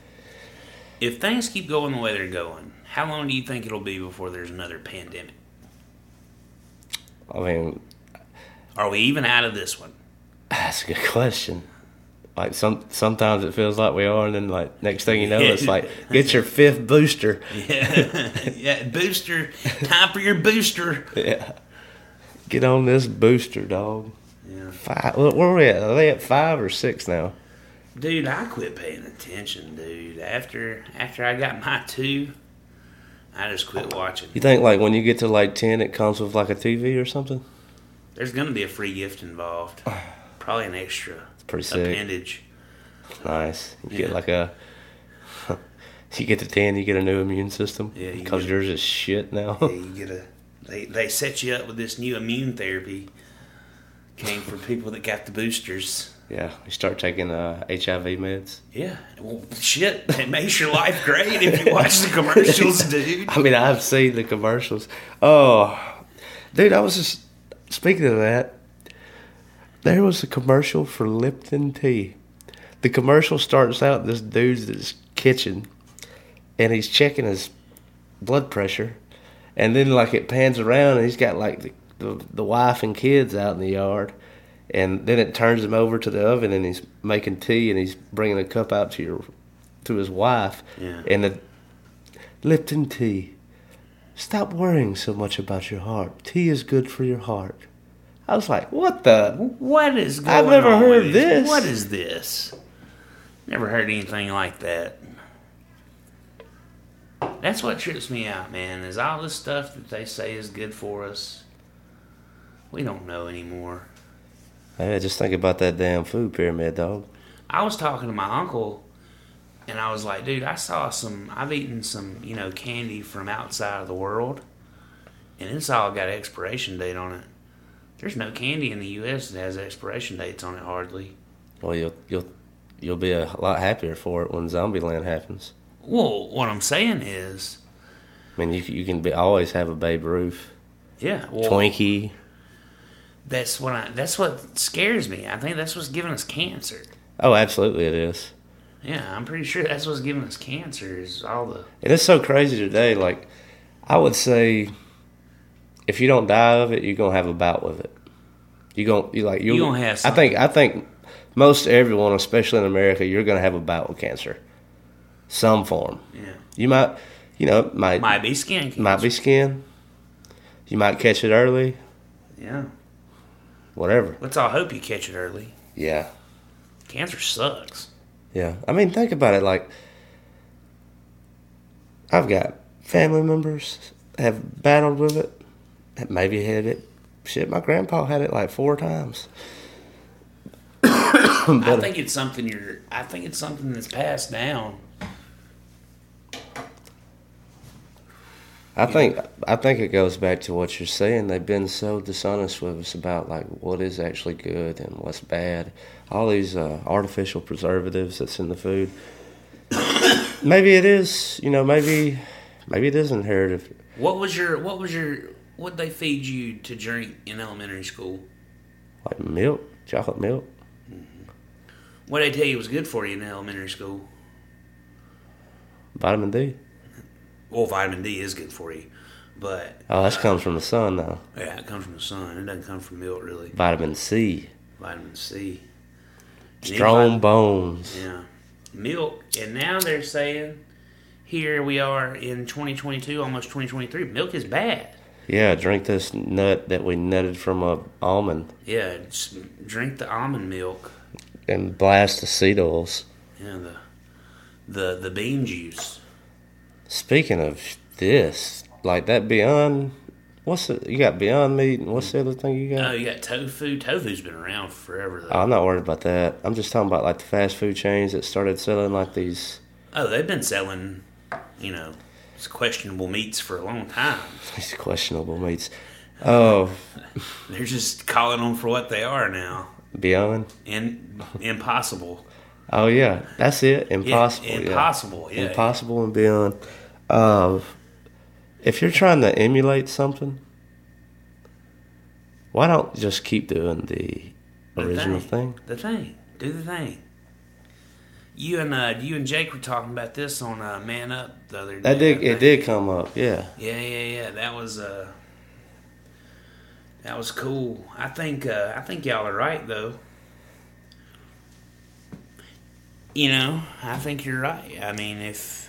Speaker 5: If things keep going the way they're going, how long do you think it'll be before there's another pandemic?
Speaker 6: I mean,
Speaker 5: are we even out of this one?
Speaker 6: That's a good question. Like some sometimes it feels like we are, and then like next thing you know, it's like get your fifth booster.
Speaker 5: Yeah, yeah, booster. Time for your booster.
Speaker 6: Yeah, get on this booster, dog.
Speaker 5: Yeah.
Speaker 6: Five. Where are we at? Are they at five or six now?
Speaker 5: Dude, I quit paying attention, dude. After after I got my two, I just quit watching.
Speaker 6: You think like when you get to like ten, it comes with like a T V or something?
Speaker 5: There's gonna be a free gift involved. Probably an extra
Speaker 6: pretty sick
Speaker 5: appendage.
Speaker 6: Nice. You
Speaker 5: yeah.
Speaker 6: get like a. You get to ten, you get a new immune system.
Speaker 5: Yeah,
Speaker 6: because yours is shit now.
Speaker 5: Yeah, you get a. They they set you up with this new immune therapy. Came for people that got the boosters.
Speaker 6: Yeah, you start taking uh, H I V meds.
Speaker 5: Yeah, well, shit, it makes your life great if you watch the commercials, dude.
Speaker 6: I mean, I've seen the commercials. Oh, dude, I was just speaking of that. there was a commercial for Lipton tea. The commercial starts out this dude's in his kitchen, and he's checking his blood pressure, and then like it pans around, and he's got like the, the, the wife and kids out in the yard, and then it turns him over to the oven, and he's making tea, and he's bringing a cup out to your to his wife,
Speaker 5: Yeah.
Speaker 6: and the Lipton tea. Stop worrying so much about your heart. Tea is good for your heart. I was like, what the?
Speaker 5: What is going
Speaker 6: I've never
Speaker 5: on
Speaker 6: heard
Speaker 5: with
Speaker 6: this.
Speaker 5: What is this? Never heard anything like that. That's what trips me out, man, is all this stuff that they say is good for us. We don't know anymore.
Speaker 6: Hey, just think about that damn food pyramid, dog.
Speaker 5: I was talking to my uncle, and I was like, dude, I saw some, I've eaten some, you know, candy from outside of the world, and it's all got expiration date on it. There's no candy in the U S that has expiration dates on it, hardly.
Speaker 6: Well, you'll you'll you'll be a lot happier for it when Zombieland happens.
Speaker 5: Well, what I'm saying is,
Speaker 6: I mean, you you can be always have a Babe Ruth,
Speaker 5: yeah, well,
Speaker 6: Twinkie.
Speaker 5: That's what I, that's what scares me. I think that's what's giving us cancer.
Speaker 6: Oh, absolutely, it is.
Speaker 5: Yeah, I'm pretty sure that's what's giving us cancer is all the.
Speaker 6: And it's so crazy today. Like, I would say, if you don't die of it, you're gonna have a bout with it. You gonna you like you
Speaker 5: gonna have
Speaker 6: I
Speaker 5: something.
Speaker 6: think I think most everyone, especially in America, you're gonna have a bout with cancer, some form.
Speaker 5: Yeah,
Speaker 6: You might, you know, it might
Speaker 5: might be skin cancer.
Speaker 6: might be skin. You might catch it early.
Speaker 5: Yeah,
Speaker 6: Whatever.
Speaker 5: let's all hope you catch it early.
Speaker 6: Yeah.
Speaker 5: Cancer sucks.
Speaker 6: Yeah. I mean, think about it. Like, I've got family members have battled with it, that maybe had it. Shit, my grandpa had it like four times.
Speaker 5: I think it's something you're. I think it's something that's passed down.
Speaker 6: I think I think it goes back to what you're saying. They've been so dishonest with us about like what is actually good and what's bad. All these uh, artificial preservatives that's in the food. Maybe it is. You know, maybe maybe it is inherited.
Speaker 5: What was your? What was your? What they feed you to drink in elementary school?
Speaker 6: Like milk, chocolate milk.
Speaker 5: What did they tell you was good for you in elementary school?
Speaker 6: Vitamin D.
Speaker 5: Well, vitamin D is good for you, but
Speaker 6: Oh, that comes from the sun now.
Speaker 5: yeah, it comes from the sun. It doesn't come from milk, really.
Speaker 6: Vitamin C.
Speaker 5: Vitamin C.
Speaker 6: Strong bones.
Speaker 5: Yeah, milk, and now they're saying here we are in twenty twenty-two, almost twenty twenty-three. Milk is bad.
Speaker 6: Yeah, drink this nut that we nutted from a almond
Speaker 5: Yeah, just drink the almond milk.
Speaker 6: and blast the seed oils.
Speaker 5: Yeah, the the the bean juice.
Speaker 6: Speaking of this, like that Beyond, what's it? You got Beyond Meat, and what's the other thing you
Speaker 5: Oh,
Speaker 6: got?
Speaker 5: you got tofu. Tofu's been around forever, though.
Speaker 6: Oh, I'm not worried about that. I'm just talking about like the fast food chains that started selling like these
Speaker 5: Oh, they've been selling, you know, questionable meats for a long time.
Speaker 6: these questionable meats. Oh,
Speaker 5: They're just calling them for what they are now.
Speaker 6: Beyond.
Speaker 5: And impossible.
Speaker 6: Oh yeah, that's it. Impossible.
Speaker 5: Yeah,
Speaker 6: yeah.
Speaker 5: impossible, yeah.
Speaker 6: Impossible and Beyond. Uh, if you're trying to emulate something, why don't you just keep doing the
Speaker 5: The
Speaker 6: original thing?
Speaker 5: The thing. Do the thing. You and uh, you and Jake were talking about this on uh, Man Up the other day.
Speaker 6: That did
Speaker 5: I
Speaker 6: it
Speaker 5: think.
Speaker 6: did come up, yeah.
Speaker 5: Yeah, yeah, yeah. That was uh, that was cool. I think uh, I think y'all are right though. You know, I think you're right. I mean, if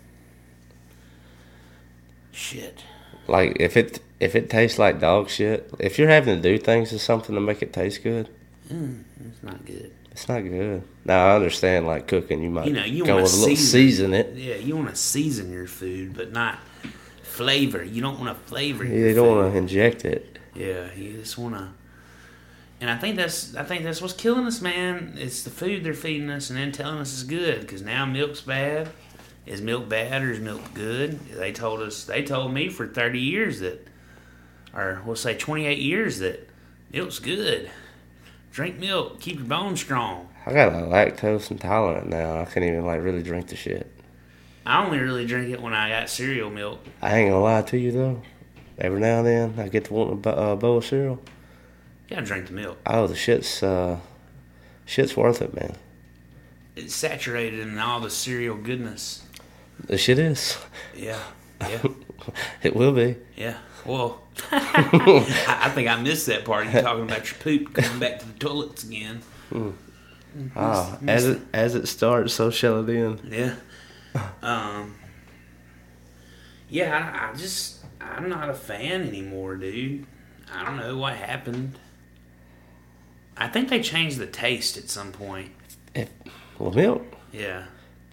Speaker 5: shit,
Speaker 6: Like if it if it tastes like dog shit, if you're having to do things to something to make it taste good,
Speaker 5: mm, it's not good.
Speaker 6: it's not good. Now I understand like cooking, you might
Speaker 5: You know, you
Speaker 6: go
Speaker 5: want
Speaker 6: with
Speaker 5: to
Speaker 6: a little
Speaker 5: season,
Speaker 6: season it.
Speaker 5: Yeah, you want to season your food, but not flavor. You don't want to flavor.
Speaker 6: You
Speaker 5: your
Speaker 6: don't
Speaker 5: food.
Speaker 6: want to inject it.
Speaker 5: Yeah, you just want to. And I think that's I think that's what's killing us, man. It's the food they're feeding us, and then telling us it's good. Because now milk's bad. Is milk bad or is milk good? They told us. They told me for thirty years that, or we'll say twenty-eight years that milk's good. Drink milk, keep your bones strong.
Speaker 6: I got a lactose intolerant now. I can't even like really drink the shit.
Speaker 5: I only really drink it when I got cereal milk.
Speaker 6: I ain't gonna lie to you though. Every now and then I get to want a bo- uh, bowl of cereal.
Speaker 5: gotta drink the milk.
Speaker 6: Oh, the shit's uh, shit's worth it, man.
Speaker 5: It's saturated in all the cereal goodness.
Speaker 6: The shit is.
Speaker 5: Yeah, yeah.
Speaker 6: It will be.
Speaker 5: Yeah. Well, I, I think I missed that part. You talking about your poop coming back to the toilets again.
Speaker 6: Mm. Oh, as it as it starts, so shall it end.
Speaker 5: Yeah. Um. Yeah, I, I just I'm not a fan anymore, dude. I don't know what happened. I think they changed the taste at some point.
Speaker 6: If, well, milk.
Speaker 5: Yeah.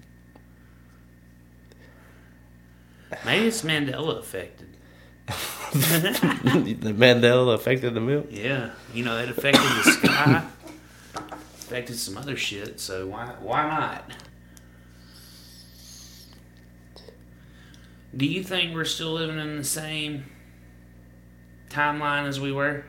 Speaker 5: Maybe it's Mandela affected.
Speaker 6: The Mandela affected the milk?
Speaker 5: Yeah. You know, it affected the sky. Affected some other shit, so why why not? Do you think we're still living in the same timeline as we were?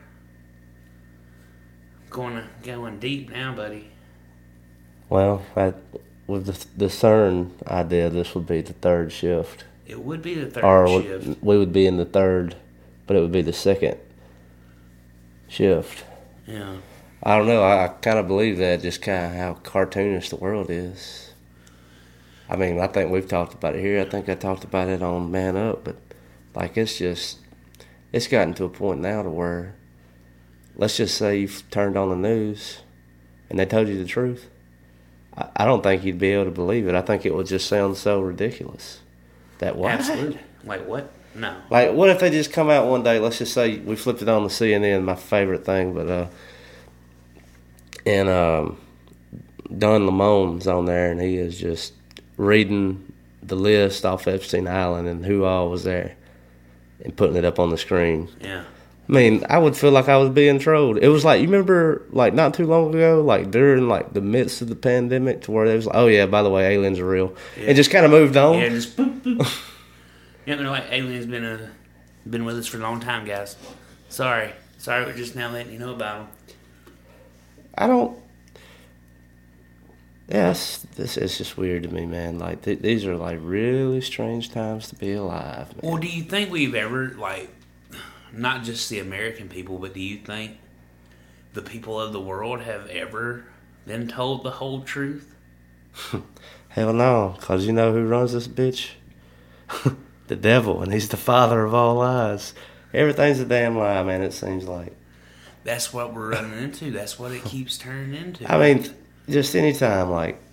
Speaker 5: Going going deep now, buddy.
Speaker 6: Well, I, with the, the CERN idea, this would be the third shift.
Speaker 5: It would be the third
Speaker 6: or
Speaker 5: shift.
Speaker 6: We would be in the third, but it would be the second shift.
Speaker 5: Yeah.
Speaker 6: I don't know. I, I kind of believe that, just kind of how cartoonish the world is. I mean, I think we've talked about it here. I think I talked about it on Man Up, but like it's just, it's gotten to a point now to where, let's just say you've turned on the news and they told you the truth. I, I don't think you'd be able to believe it. I think it would just sound so ridiculous. That what?
Speaker 5: Absolutely. Like what? No.
Speaker 6: Like, what if they just come out one day, let's just say we flipped it on the C N N, my favorite thing, but, uh, and um, Don Lemone's on there, and he is just reading the list off Epstein Island and who all was there and putting it up on the screen.
Speaker 5: Yeah.
Speaker 6: I mean, I would feel like I was being trolled. It was like, you remember, like, not too long ago, like, during, like, the midst of the pandemic, to where they was like, oh, yeah, by the way, aliens are real.
Speaker 5: Yeah.
Speaker 6: And just kind of moved on.
Speaker 5: Yeah, just boop, boop. You know, like, aliens been a, been with us for a long time, guys. Sorry. Sorry, we're just now letting you know about them.
Speaker 6: I don't... Yeah, it's, this is just weird to me, man. Like, th- these are, like, really strange times to be alive, man.
Speaker 5: Well, do you think we've ever, like... not just the American people, but do you think the people of the world have ever been told the whole truth?
Speaker 6: Hell no, because you know who runs this bitch? The devil, and he's the father of all lies. Everything's a damn lie, man, it seems like.
Speaker 5: That's what we're running into. That's what it keeps turning into.
Speaker 6: I mean, just any time, like,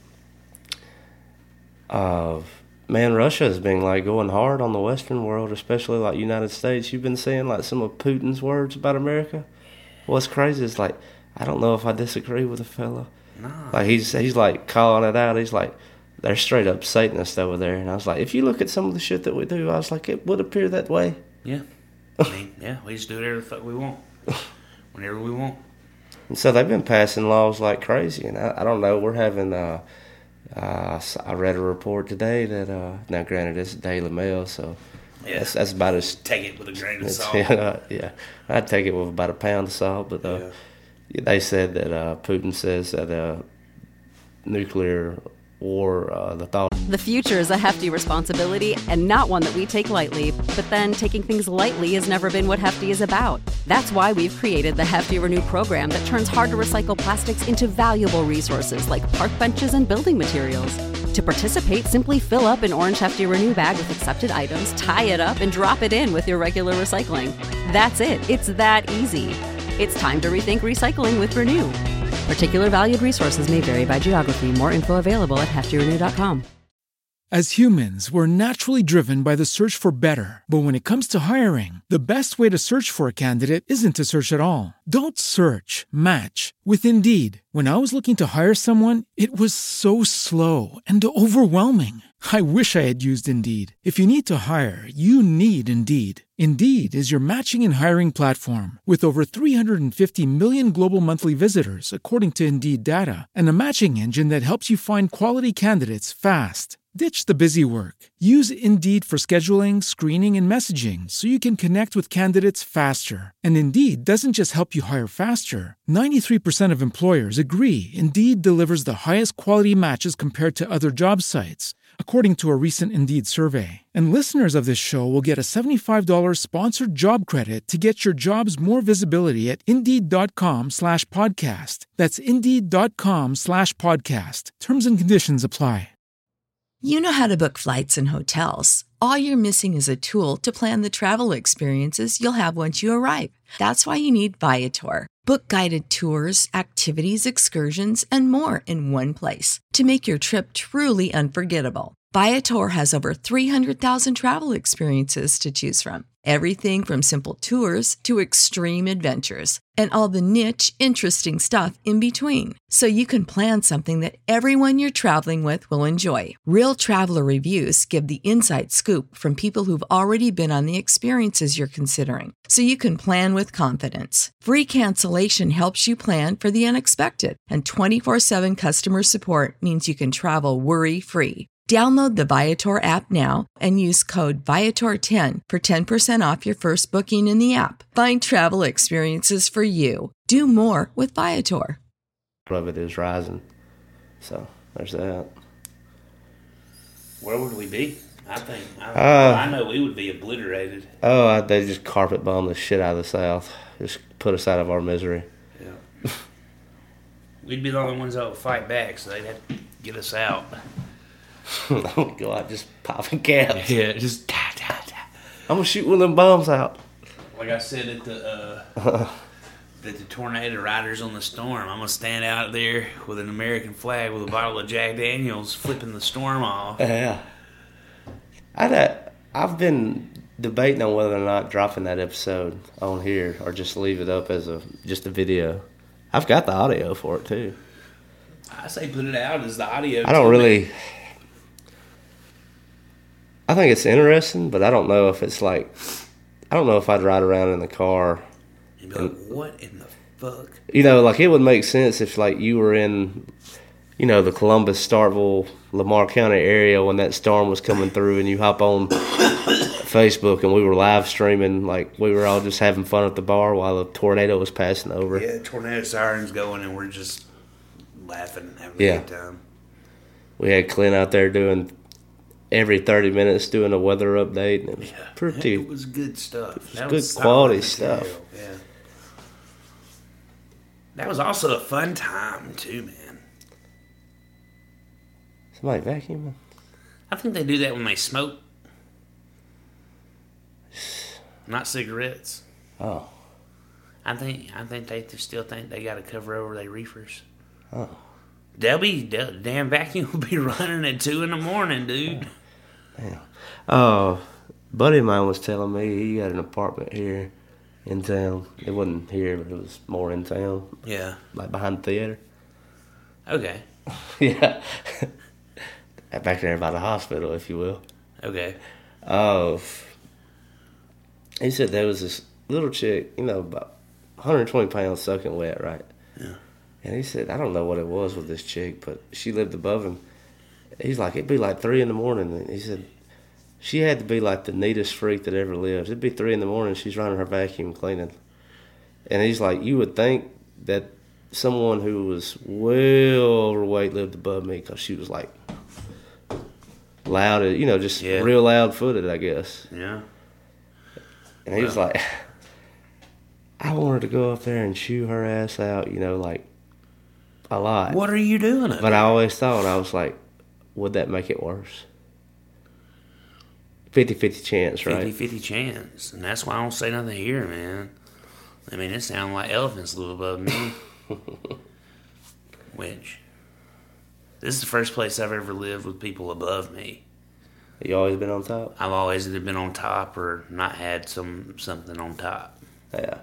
Speaker 6: uh, man, Russia has been, like, going hard on the Western world, especially, like, United States. You've been seeing, like, some of Putin's words about America. What's crazy is, like, I don't know if I disagree with the fella.
Speaker 5: No.
Speaker 6: Like, he's, he's, like, calling it out. He's, like, they're straight up Satanists over there. And I was like, if you look at some of the shit that we do, I was like, it would appear that way.
Speaker 5: Yeah. I mean, yeah, we just do whatever the fuck we want. Whenever we want.
Speaker 6: And so they've been passing laws like crazy. And I, I don't know, we're having... Uh, Uh, I read a report today that, uh, now granted it's Daily Mail, so
Speaker 5: yeah.
Speaker 6: that's, that's about as...
Speaker 5: Take it with a grain of salt.
Speaker 6: Yeah, yeah, I'd take it with about a pound of salt, but uh, yeah. They said that uh, Putin says that uh, nuclear war, uh, the thought...
Speaker 8: The future is a hefty responsibility and not one that we take lightly. But then taking things lightly has never been what Hefty is about. That's why we've created the Hefty Renew program that turns hard-to-recycle plastics into valuable resources like park benches and building materials. To participate, simply fill up an orange Hefty Renew bag with accepted items, tie it up, and drop it in with your regular recycling. That's it. It's that easy. It's time to rethink recycling with Renew. Particular valued resources may vary by geography. More info available at hefty renew dot com.
Speaker 9: As humans, we're naturally driven by the search for better. But when it comes to hiring, the best way to search for a candidate isn't to search at all. Don't search, match with Indeed. When I was looking to hire someone, it was so slow and overwhelming. I wish I had used Indeed. If you need to hire, you need Indeed. Indeed is your matching and hiring platform with over three hundred fifty million global monthly visitors, according to Indeed data, and a matching engine that helps you find quality candidates fast. Ditch the busy work. Use Indeed for scheduling, screening, and messaging so you can connect with candidates faster. And Indeed doesn't just help you hire faster. ninety-three percent of employers agree Indeed delivers the highest quality matches compared to other job sites. according to a recent Indeed survey. And listeners of this show will get a seventy-five dollars sponsored job credit to get your jobs more visibility at Indeed.com slash podcast. That's Indeed.com slash podcast. Terms and conditions apply.
Speaker 4: You know how to book flights and hotels. All you're missing is a tool to plan the travel experiences you'll have once you arrive. That's why you need Viator. Book guided tours, activities, excursions, and more in one place to make your trip truly unforgettable. Viator has over three hundred thousand travel experiences to choose from. Everything from simple tours to extreme adventures and all the niche, interesting stuff in between. So you can plan something that everyone you're traveling with will enjoy. Real traveler reviews give the inside scoop from people who've already been on the experiences you're considering. So you can plan with confidence. Free cancellation helps you plan for the unexpected. And twenty-four seven customer support means you can travel worry-free. Download the Viator app now and use code Viator ten for ten percent off your first booking in the app. Find travel experiences for you. Do more with Viator.
Speaker 6: Of it is rising. So there's that.
Speaker 5: Where would we be? I think, I,
Speaker 6: Uh,
Speaker 5: I know we would be obliterated.
Speaker 6: Oh, I, they just carpet bomb the shit out of the South. Just put us out of our misery.
Speaker 5: Yeah. We'd be the only ones that would fight back, so they'd have to get us out.
Speaker 6: Go out just popping caps.
Speaker 5: Yeah, just ta ta ta.
Speaker 6: I'm gonna shoot one of them bombs out.
Speaker 5: Like I said at the uh, that the tornado riders on the storm, I'm gonna stand out there with an American flag with a bottle of Jack Daniels, flipping the storm off.
Speaker 6: Yeah. I'd, uh, I've been debating on whether or not dropping that episode on here or just leave it up as a just a video. I've got the audio for it too.
Speaker 5: I say put it out as the audio.
Speaker 6: I don't really. I think it's interesting, but I don't know if it's like. I don't know if I'd ride around in the car.
Speaker 5: You'd be like, what in the fuck?
Speaker 6: You know, like it would make sense if like you were in, you know, the Columbus, Starkville, Lamar County area when that storm was coming through, and you hop on Facebook and we were live streaming, like we were all just having fun at the bar while the tornado was passing over.
Speaker 5: Yeah, tornado sirens going, and we're just laughing and having
Speaker 6: Yeah.
Speaker 5: a good time.
Speaker 6: We had Clint out there doing every thirty minutes doing a weather update, and it was
Speaker 5: Yeah,
Speaker 6: pretty.
Speaker 5: it was good stuff.
Speaker 6: It was
Speaker 5: That
Speaker 6: good
Speaker 5: was solid
Speaker 6: quality
Speaker 5: material,
Speaker 6: stuff.
Speaker 5: Yeah, that was also a fun time too, man.
Speaker 6: Somebody vacuuming?
Speaker 5: I think they do that when they smoke, not cigarettes.
Speaker 6: Oh,
Speaker 5: I think I think they still think they got to cover over their reefers.
Speaker 6: oh.
Speaker 5: They'll be the damn vacuum will be running at two in the morning, dude.
Speaker 6: Damn. Oh, a buddy of mine was telling me he got an apartment here in town. It wasn't here, but it was more in town,
Speaker 5: Yeah.
Speaker 6: like behind the theater.
Speaker 5: Okay.
Speaker 6: Yeah. Back there by the hospital, if you will.
Speaker 5: Okay.
Speaker 6: Oh, he said there was this little chick, you know, about one hundred twenty pounds soaking wet, right?
Speaker 5: Yeah.
Speaker 6: And he said, I don't know what it was with this chick, but she lived above him. He's like, it'd be like three in the morning. And he said, she had to be like the neatest freak that ever lived. It'd be three in the morning, she's running her vacuum cleaning. And he's like, you would think that someone who was well overweight lived above me, because she was like loud, you know, just
Speaker 5: Yeah.
Speaker 6: real loud footed, I guess.
Speaker 5: Yeah.
Speaker 6: And he was
Speaker 5: Well.
Speaker 6: like, I wanted to go up there and chew her ass out, you know, like a lot.
Speaker 5: What are you doing? Up
Speaker 6: But I
Speaker 5: there?
Speaker 6: always thought, I was like, would that make it worse? fifty-fifty chance, right?
Speaker 5: fifty-fifty chance. And that's why I don't say nothing here, man. I mean, it sounds like elephants live above me. Which, this is the first place I've ever lived with people above me.
Speaker 6: You always been on top?
Speaker 5: I've always either been on top or not had some something on top.
Speaker 6: Yeah.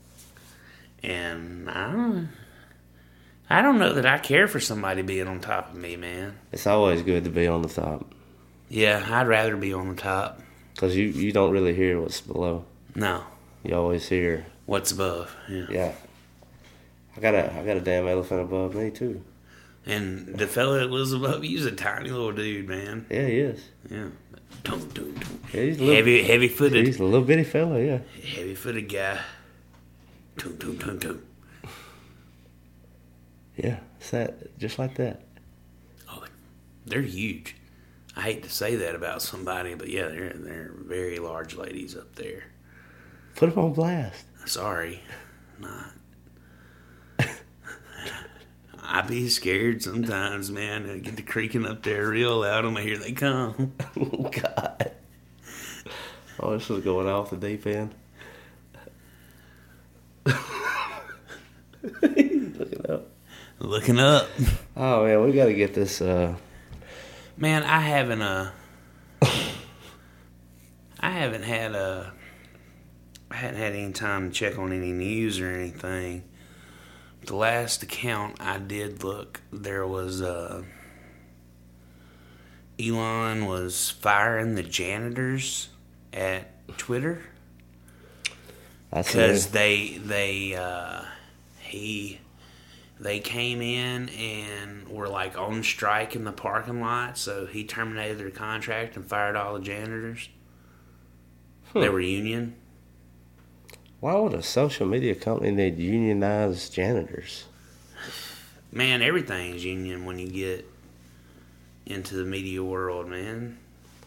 Speaker 5: And I don't, I don't know that I care for somebody being on top of me, man.
Speaker 6: It's always good to be on the top,
Speaker 5: Yeah, I'd rather be on the top.
Speaker 6: because you, you don't really hear what's below.
Speaker 5: No,
Speaker 6: You always hear,
Speaker 5: what's above? Yeah.
Speaker 6: yeah. I got a I got a damn elephant above me, too.
Speaker 5: And the fella that lives above you is a tiny little dude, man.
Speaker 6: Yeah, he is.
Speaker 5: Yeah. Dun, dun, dun.
Speaker 6: Yeah, he's a little,
Speaker 5: Heavy, heavy footed.
Speaker 6: he's a little bitty fella, yeah.
Speaker 5: Heavy footed guy. Dun, dun, dun, dun.
Speaker 6: Yeah, it's that, just like that.
Speaker 5: Oh, they're huge. I hate to say that about somebody, but yeah, they're they're very large ladies up there.
Speaker 6: Put them on blast.
Speaker 5: Sorry, not. I be scared sometimes, man. I get to creaking up there real loud. I'm like, here they come.
Speaker 6: Oh, God. Oh, this is going off the deep end. Looking up.
Speaker 5: Looking up.
Speaker 6: Oh, man, we got to get this. Uh...
Speaker 5: Man, I haven't, uh... I haven't had, uh... I hadn't had any time to check on any news or anything. The last account I did look, there was uh, Elon was firing the janitors at Twitter because they they uh, he they came in and were like on strike in the parking lot, so he terminated their contract and fired all the janitors. Hmm. They were union.
Speaker 6: Why would a social media company need unionized janitors?
Speaker 5: Man, everything's union when you get into the media world, man.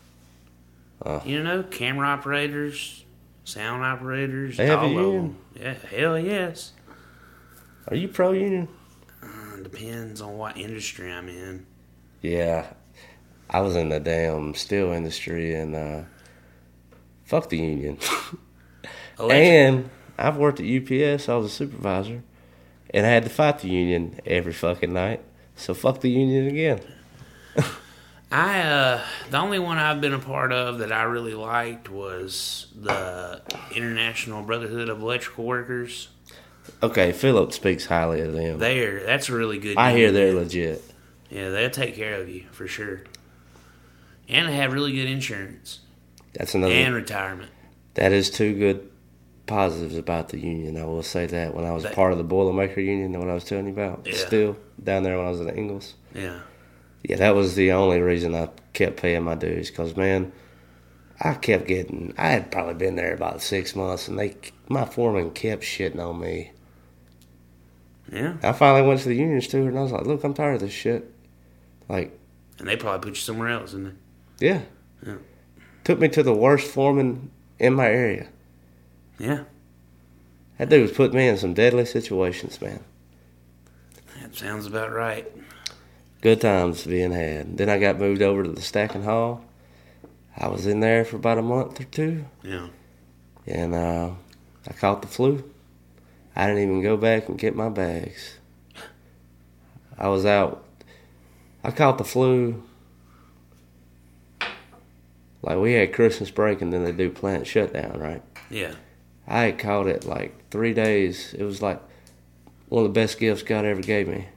Speaker 5: Uh, you know, camera operators, sound operators,
Speaker 6: they have
Speaker 5: all
Speaker 6: a
Speaker 5: of
Speaker 6: union?
Speaker 5: them. Yeah, hell yes.
Speaker 6: Are you pro-union?
Speaker 5: Uh, depends on what industry I'm in.
Speaker 6: Yeah. I was in the damn steel industry, and uh, fuck the union. And I've worked at U P S. I was a supervisor, and I had to fight the union every fucking night. So fuck the union again.
Speaker 5: I uh, the only one I've been a part of that I really liked was the International Brotherhood of Electrical Workers.
Speaker 6: Okay, Philip speaks highly of them.
Speaker 5: They're that's a really good.
Speaker 6: I hear they're
Speaker 5: man.
Speaker 6: legit.
Speaker 5: Yeah, they'll take care of you for sure, and they have really good insurance.
Speaker 6: That's another
Speaker 5: and retirement.
Speaker 6: That is two good positives about the union. I will say that when I was that, part of the Boilermaker union, when I was telling you about, yeah. Still down there when I was in Ingalls.
Speaker 5: Yeah,
Speaker 6: yeah, that was the only reason I kept paying my dues. Because man, I kept getting. I had probably been there about six months, and they, my foreman kept shitting on me.
Speaker 5: Yeah,
Speaker 6: I finally went to the union steward, and I was like, "Look, I'm tired of this shit." Like,
Speaker 5: and they probably put you somewhere else, didn't
Speaker 6: they? Yeah,
Speaker 5: yeah.
Speaker 6: Took me to the worst foreman in my area.
Speaker 5: Yeah.
Speaker 6: That dude was putting me in some deadly situations, man.
Speaker 5: That sounds about right.
Speaker 6: Good times being had. Then I got moved over to the stacking hall. I was in there for about a month or two.
Speaker 5: Yeah.
Speaker 6: And uh, I caught the flu. I didn't even go back and get my bags. I was out. I caught the flu. Like, we had Christmas break, and then they do plant shutdown, right?
Speaker 5: Yeah.
Speaker 6: I had caught it like three days. It was like one of the best gifts God ever gave me.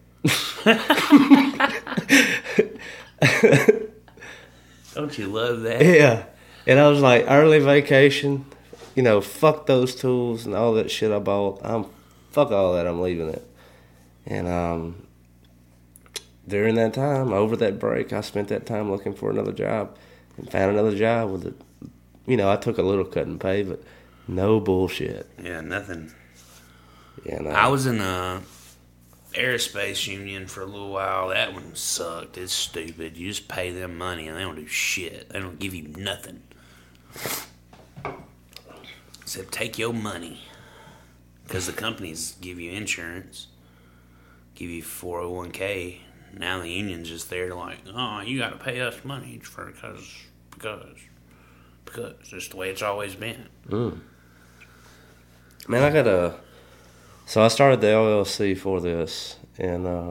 Speaker 5: Don't you love that?
Speaker 6: Yeah. And I was like, early vacation, you know, fuck those tools and all that shit I bought. I'm fuck all that, I'm leaving it. And um, during that time, over that break, I spent that time looking for another job and found another job with it. You know, I took a little cut in pay, but no bullshit.
Speaker 5: Yeah, nothing.
Speaker 6: Yeah, no.
Speaker 5: I was in the aerospace union for a little while. That one sucked. It's stupid. You just pay them money and they don't do shit. They don't give you nothing. Except take your money. Because the companies give you insurance, give you four oh one k. Now the union's just there like, oh, you got to pay us money for because, because, because. It's just the way it's always been.
Speaker 6: Mm. Man, I got a... So I started the L L C for this in uh,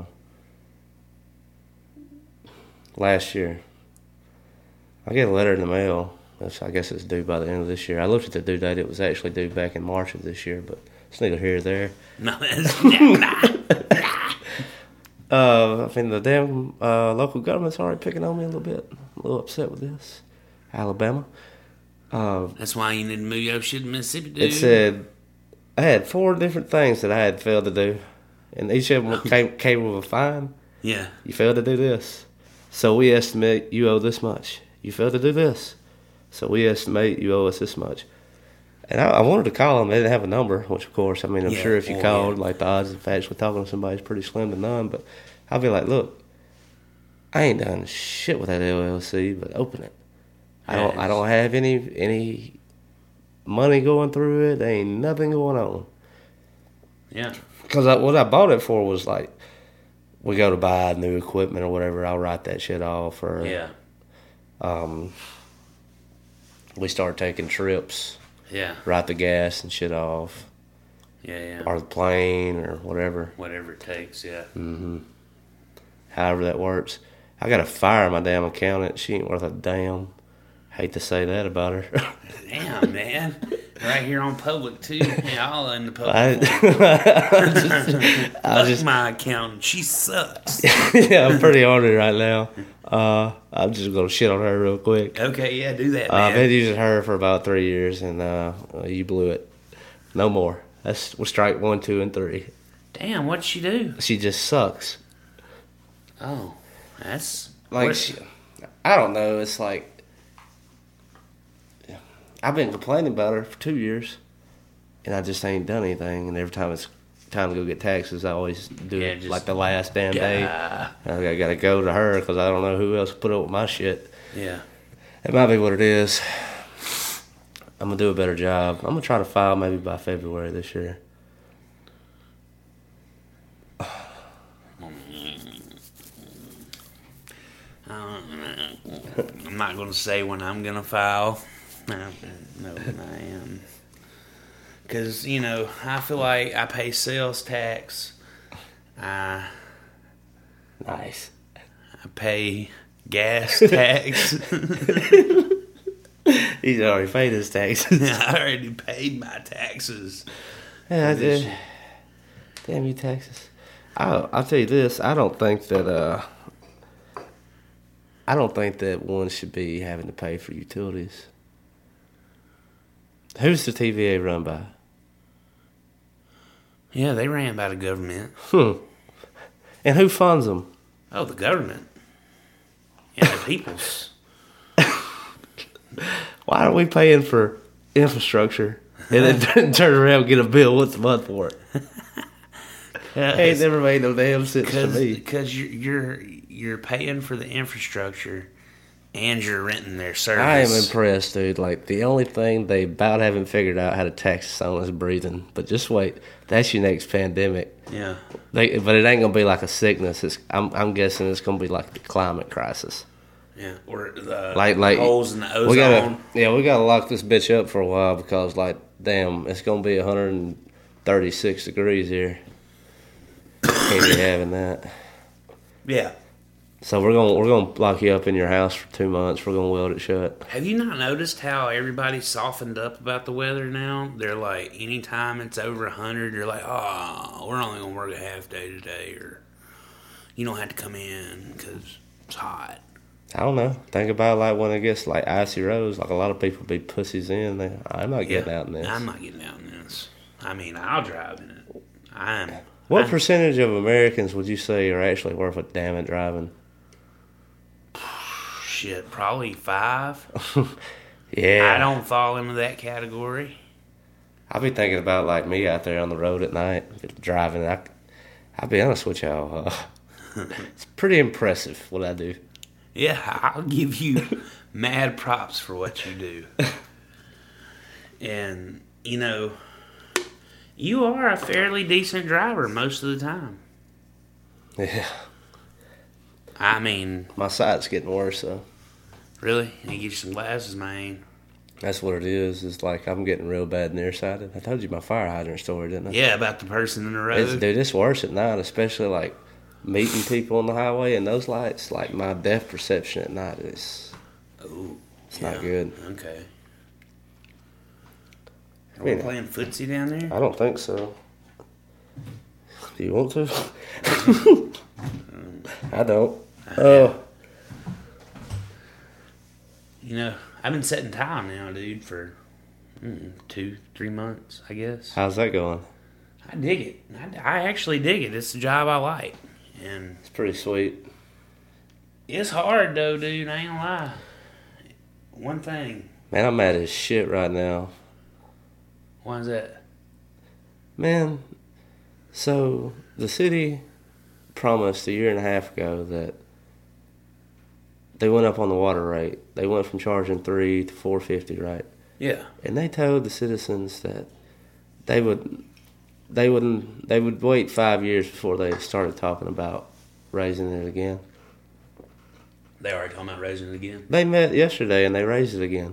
Speaker 6: last year. I get a letter in the mail. Which I guess it's due by the end of this year. I looked at the due date. It was actually due back in March of this year, but it's neither here or there.
Speaker 5: No, it's not.
Speaker 6: uh, I mean, the damn uh, local government's already picking on me a little bit. I'm a little upset with this. Alabama. Uh,
Speaker 5: That's why you need to move your shit to Mississippi, dude.
Speaker 6: It said... I had four different things that I had failed to do, and each of them came, came with a fine.
Speaker 5: Yeah.
Speaker 6: You failed to do this, so we estimate you owe this much. You failed to do this, so we estimate you owe us this much. And I, I wanted to call them. They didn't have a number, which, of course, I mean, I'm yeah, sure if you oh, called, yeah. like, the odds of actually talking to somebody is pretty slim to none. But I'll be like, look, I ain't done shit with that L L C, but open it. I don't. I don't have any any money going through it. There ain't nothing going on.
Speaker 5: Yeah.
Speaker 6: Because I, what I bought it for was like, we go to buy new equipment or whatever. I'll write that shit off. Or
Speaker 5: Yeah.
Speaker 6: Um. We start taking trips.
Speaker 5: Yeah.
Speaker 6: Write the gas and shit off.
Speaker 5: Yeah, yeah.
Speaker 6: Or the plane or whatever.
Speaker 5: Whatever it takes, yeah.
Speaker 6: Mm-hmm. However that works. I gotta fire my damn accountant. She ain't worth a damn. Hate to say that about her.
Speaker 5: Damn, man. Right here on public, too. Yeah, all in the public.
Speaker 6: I,
Speaker 5: Fuck
Speaker 6: I just,
Speaker 5: my accountant. She sucks.
Speaker 6: Yeah, I'm pretty on it right now. Uh, I'm just gonna shit on her real quick.
Speaker 5: Okay, yeah, do that,
Speaker 6: Uh,
Speaker 5: man.
Speaker 6: I've been using her for about three years, and uh, you blew it. No more. That's we're strike one, two, and three.
Speaker 5: Damn, what'd she do?
Speaker 6: She just sucks.
Speaker 5: Oh, that's
Speaker 6: Like,
Speaker 5: what-
Speaker 6: she, I don't know. It's like I've been complaining about her for two years, and I just ain't done anything. And every time it's time to go get taxes, I always do
Speaker 5: Yeah,
Speaker 6: it
Speaker 5: just-
Speaker 6: like the last damn day.
Speaker 5: Yeah.
Speaker 6: I got to go to her because I don't know who else put up with my shit.
Speaker 5: Yeah.
Speaker 6: It might be what it is. I'm gonna do a better job. I'm gonna try to file maybe by February this year.
Speaker 5: I'm not going to say when I'm going to file. No, no, when I am. Because, you know, I feel like I pay sales tax. I,
Speaker 6: Nice.
Speaker 5: I pay gas tax.
Speaker 6: He's already paid his taxes.
Speaker 5: I already paid my taxes.
Speaker 6: Yeah, I did. Damn you, taxes. I'll, I'll tell you this. I don't think that. Uh, I don't think that one should be having to pay for utilities. Who's the T V A run by?
Speaker 5: Yeah, they ran by the government.
Speaker 6: Hmm. And who funds them?
Speaker 5: Oh, the government. Yeah, the people's.
Speaker 6: Why are we paying for infrastructure and then turn around and get a bill once a month for it? Ain't never made no damn sense to me.
Speaker 5: Because you're, you're you're paying for the infrastructure and you're renting their service.
Speaker 6: I am impressed, dude. Like, the only thing they about haven't figured out how to tax us on is breathing. But just wait. That's your next pandemic.
Speaker 5: Yeah.
Speaker 6: They, but it ain't going to be like a sickness. It's, I'm, I'm guessing it's going to be like the climate crisis.
Speaker 5: Yeah. Or the
Speaker 6: Like, like
Speaker 5: holes in the ozone.
Speaker 6: We gotta, yeah, we got to lock this bitch up for a while because, like, damn, it's going to be one hundred thirty-six degrees here. Can't be having that.
Speaker 5: Yeah.
Speaker 6: So we're gonna we're gonna lock you up in your house for two months. We're gonna weld it shut.
Speaker 5: Have you not noticed how everybody's softened up about the weather now? They're like, anytime it's over one hundred, you're like, oh, we're only going to work a half day today, or you don't have to come in because it's hot.
Speaker 6: I don't know. Think about like when it gets like icy roads. Like a lot of people be pussies in. They, I'm not getting
Speaker 5: Yeah,
Speaker 6: out in this.
Speaker 5: I'm not getting out in this. I mean, I'll drive in it. I'm.
Speaker 6: What
Speaker 5: I'm,
Speaker 6: percentage of Americans would you say are actually worth a damn it driving?
Speaker 5: Shit, probably five.
Speaker 6: Yeah.
Speaker 5: I don't fall into that category.
Speaker 6: I'll be thinking about like me out there on the road at night driving. I, I'll be honest with y'all. Uh, it's pretty impressive what I do.
Speaker 5: Yeah, I'll give you mad props for what you do. And, you know, you are a fairly decent driver most of the time.
Speaker 6: Yeah.
Speaker 5: I mean...
Speaker 6: My sight's getting worse, though.
Speaker 5: Really? You get you some glasses, man.
Speaker 6: That's what it is. It's like I'm getting real bad nearsighted. I told you my fire hydrant story, didn't I?
Speaker 5: Yeah, about the person in the road.
Speaker 6: It's, dude, it's worse at night, especially like meeting people on the highway and those lights. Like my depth perception at night is...
Speaker 5: Oh,
Speaker 6: It's
Speaker 5: yeah.
Speaker 6: not good.
Speaker 5: Okay. Are
Speaker 6: I
Speaker 5: we
Speaker 6: mean,
Speaker 5: playing footsie down there?
Speaker 6: I don't think so. Do you want to? I don't. Oh.
Speaker 5: You know, I've been setting time now, dude, for mm, two, three months, I guess.
Speaker 6: How's that going?
Speaker 5: I dig it. I, I actually dig it. It's a job I like. And
Speaker 6: It's pretty sweet.
Speaker 5: it's hard, though, dude. I ain't gonna lie. One thing.
Speaker 6: Man, I'm mad as shit right now.
Speaker 5: Why is that?
Speaker 6: Man, so the city promised a year and a half ago that they went up on the water rate. They went from charging three to four fifty, right?
Speaker 5: Yeah.
Speaker 6: And they told the citizens that they would they wouldn't they would wait five years before they started talking about raising it again.
Speaker 5: They already talking about raising it again?
Speaker 6: They met yesterday and they raised it again.